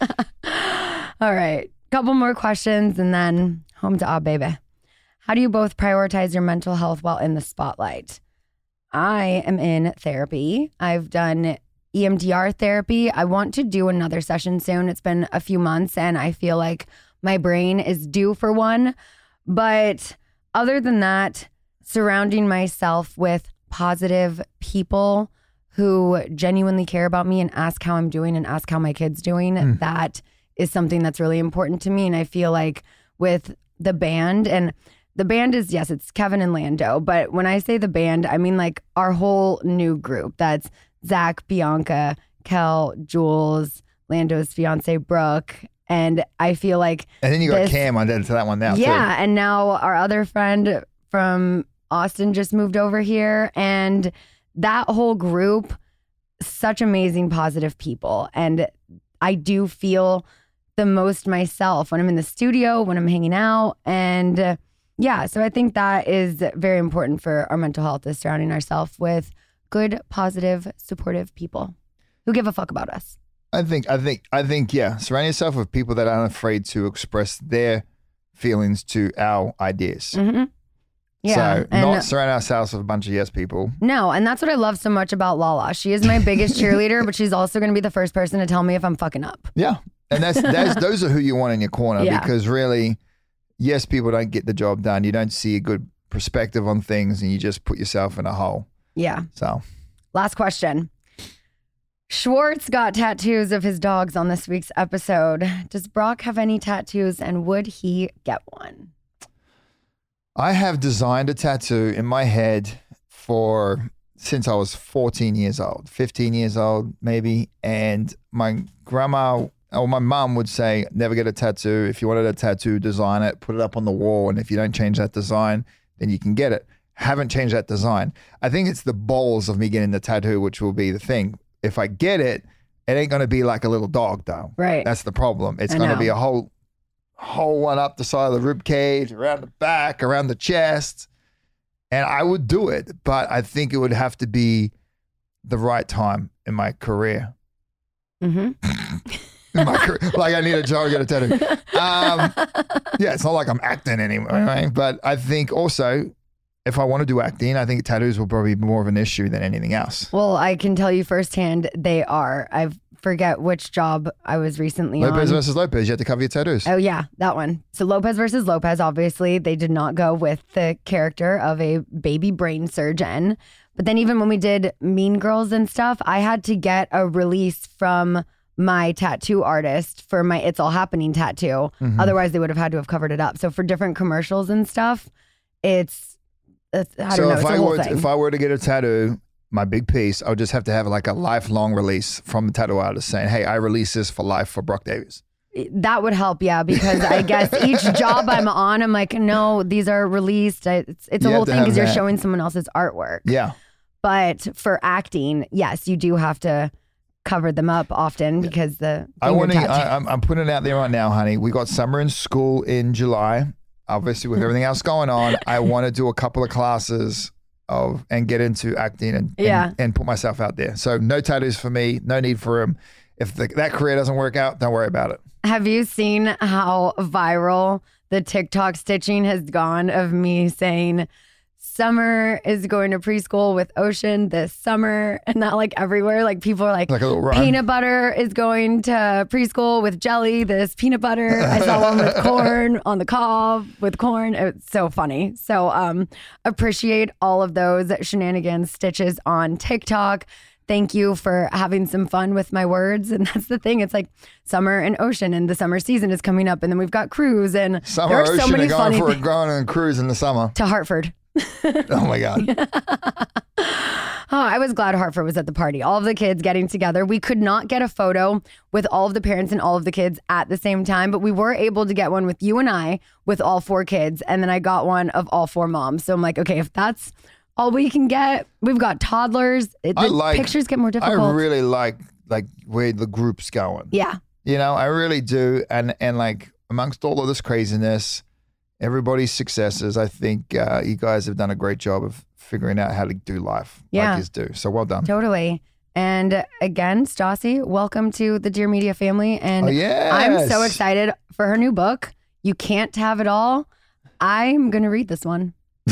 All right. Couple more questions and then home to Ah Baby. How do you both prioritize your mental health while in the spotlight? I am in therapy. I've done E M D R therapy. I want to do another session soon. It's been a few months and I feel like my brain is due for one. But other than that, surrounding myself with positive people who genuinely care about me and ask how I'm doing and ask how my kid's doing, Mm. that is something that's really important to me. And I feel like with the band, and the band is, yes, it's Kevin and Lando, but when I say the band, I mean like our whole new group. That's Zach, Bianca, Kel, Jules, Lando's fiance, Brooke. And I feel like, And then you got This- Cam on that, to that one now, yeah. And now our other friend from Austin just moved over here. And that whole group, such amazing, positive people. And I do feel the most myself when I'm in the studio, when I'm hanging out. And uh, yeah, so I think that is very important for our mental health, is surrounding ourselves with good, positive, supportive people who give a fuck about us. I think, I think, I think, yeah. Surround yourself with people that aren't afraid to express their feelings to our ideas. Mm-hmm. Yeah. So and- not surround ourselves with a bunch of yes people. No, and that's what I love so much about Lala. She is my biggest cheerleader, but she's also going to be the first person to tell me if I'm fucking up. Yeah. And that's, that's those are who you want in your corner, Yeah. because really, yes, people don't get the job done. You don't see a good perspective on things and you just put yourself in a hole. Yeah. So Last question. Schwartz got tattoos of his dogs on this week's episode. Does Brock have any tattoos, and would he get one? I have designed a tattoo in my head for since I was fourteen years old, fifteen years old, maybe. And my grandma or my mom would say, never get a tattoo. If you wanted a tattoo, design it, put it up on the wall. And if you don't change that design, then you can get it. Haven't changed that design. I think it's the balls of me getting the tattoo, which will be the thing. If I get it, it ain't going to be like a little dog though. Right. That's the problem. It's I going to know. be a whole, whole one up the side of the rib cage, around the back, around the chest. And I would do it, but I think it would have to be the right time in my career. Mm-hmm. In my career. Like I need a job to get a tattoo. Um, yeah, it's not like I'm acting anymore, right? But I think also, if I want to do acting, I think tattoos will probably be more of an issue than anything else. Well, I can tell you firsthand, they are. I forget which job I was recently Lopez on. versus Lopez, you have to cover your tattoos. Oh, yeah, that one. So Lopez versus Lopez, obviously, they did not go with the character of a baby brain surgeon. But then even when we did Mean Girls and stuff, I had to get a release from my tattoo artist for my It's All Happening tattoo. Mhm. Otherwise, they would have had to have covered it up. So for different commercials and stuff, it's, it's I so don't know, if it's a I whole were to, thing. if I were to get a tattoo, my big piece, I would just have to have like a lifelong release from the tattoo artist saying, "Hey, I release this for life for Brock Davies." That would help, yeah, because I guess each job I'm on, I'm like, no, these are released. I, it's it's a You whole have to thing because have you're that. showing someone else's artwork. Yeah. But for acting, yes, you do have to cover them up often because the I finger want to. tattoo- I'm, I'm putting it out there right now, honey. We got summer in school in July. Obviously, with everything else going on, I want to do a couple of classes of and get into acting and Yeah. and, and put myself out there. So no tattoos for me. No need for them. If the, that career doesn't work out, don't worry about it. Have you seen how viral the TikTok stitching has gone of me saying Summer is going to preschool with Ocean this summer, and that like everywhere, like people are like, Like a little rhyme. peanut butter is going to preschool with Jelly this peanut butter. I saw one with corn on the cob with corn. It's so funny. So um, appreciate all of those shenanigans stitches on TikTok. Thank you for having some fun with my words. And that's the thing. It's like summer and ocean, and the summer season is coming up, and then we've got cruise, and Summer there are ocean so many and going funny for a things. going on a cruise in the summer. To Hartford. Oh my God. Oh, I was glad Hartford was at the party. All of the kids getting together. We could not get a photo with all of the parents and all of the kids at the same time, but we were able to get one with you and I with all four kids. And then I got one of all four moms. So I'm like, okay, if that's all we can get, we've got toddlers. It, the I like pictures get more difficult. I really like like where the group's going. yeah. You know, I really do. And and like amongst all of this craziness, everybody's successes, I think uh, you guys have done a great job of figuring out how to do life Yeah. like you do. So well done. Totally. And again, Stassi, welcome to the Dear Media family. And Oh, yes. I'm so excited for her new book, You Can't Have It All. I'm going to read this one.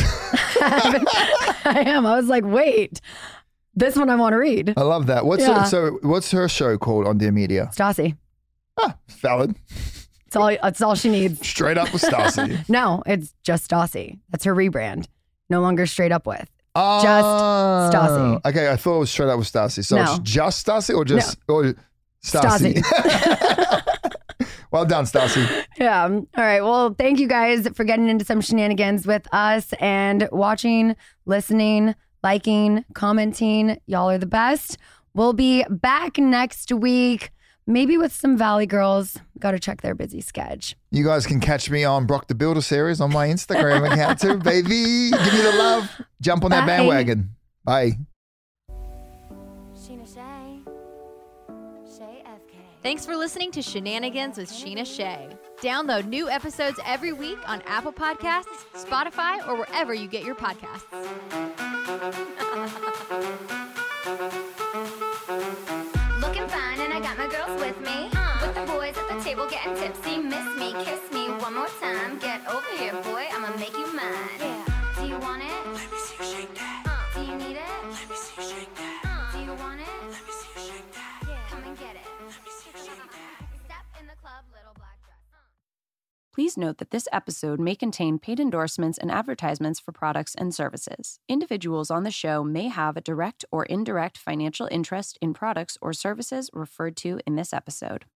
I am. I was like, wait, this one I want to read. I love that. What's Yeah. her, so what's her show called on Dear Media? Stassi. Ah, valid. It's all, it's all she needs. Straight up with Stassi. No, it's just Stassi. That's her rebrand. No longer Straight Up With. Oh, Stassi. Okay, I thought it was straight up with Stassi. So No. it's just Stassi or just or Stassi? Well done, Stassi. Yeah. All right. Well, thank you guys for getting into some shenanigans with us and watching, listening, liking, commenting. Y'all are the best. We'll be back next week, maybe with some Valley Girls. Got to check their busy schedule. You guys can catch me on Brock the Builder series on my Instagram account too, baby. Give me the love. Jump on that Bye. bandwagon. Bye. Sheena Shay. Shay F K. Thanks for listening to Shenanigans with Sheena Shea. Download new episodes every week on Apple Podcasts, Spotify, or wherever you get your podcasts. Looking fine and I got my girls with me. With the boys at the table getting tipsy. Miss me, kiss me one more time. Get over here, boy, I'ma make you mine. Yeah. Do you want it? Let me see you shake that. Uh, do you need it? Let me see you shake that. Uh, do you want it? Let me see you shake that. Yeah. Come and get it. Let me see you shake that. Step in the club, little black dress. Uh. Please note that this episode may contain paid endorsements and advertisements for products and services. Individuals on the show may have a direct or indirect financial interest in products or services referred to in this episode.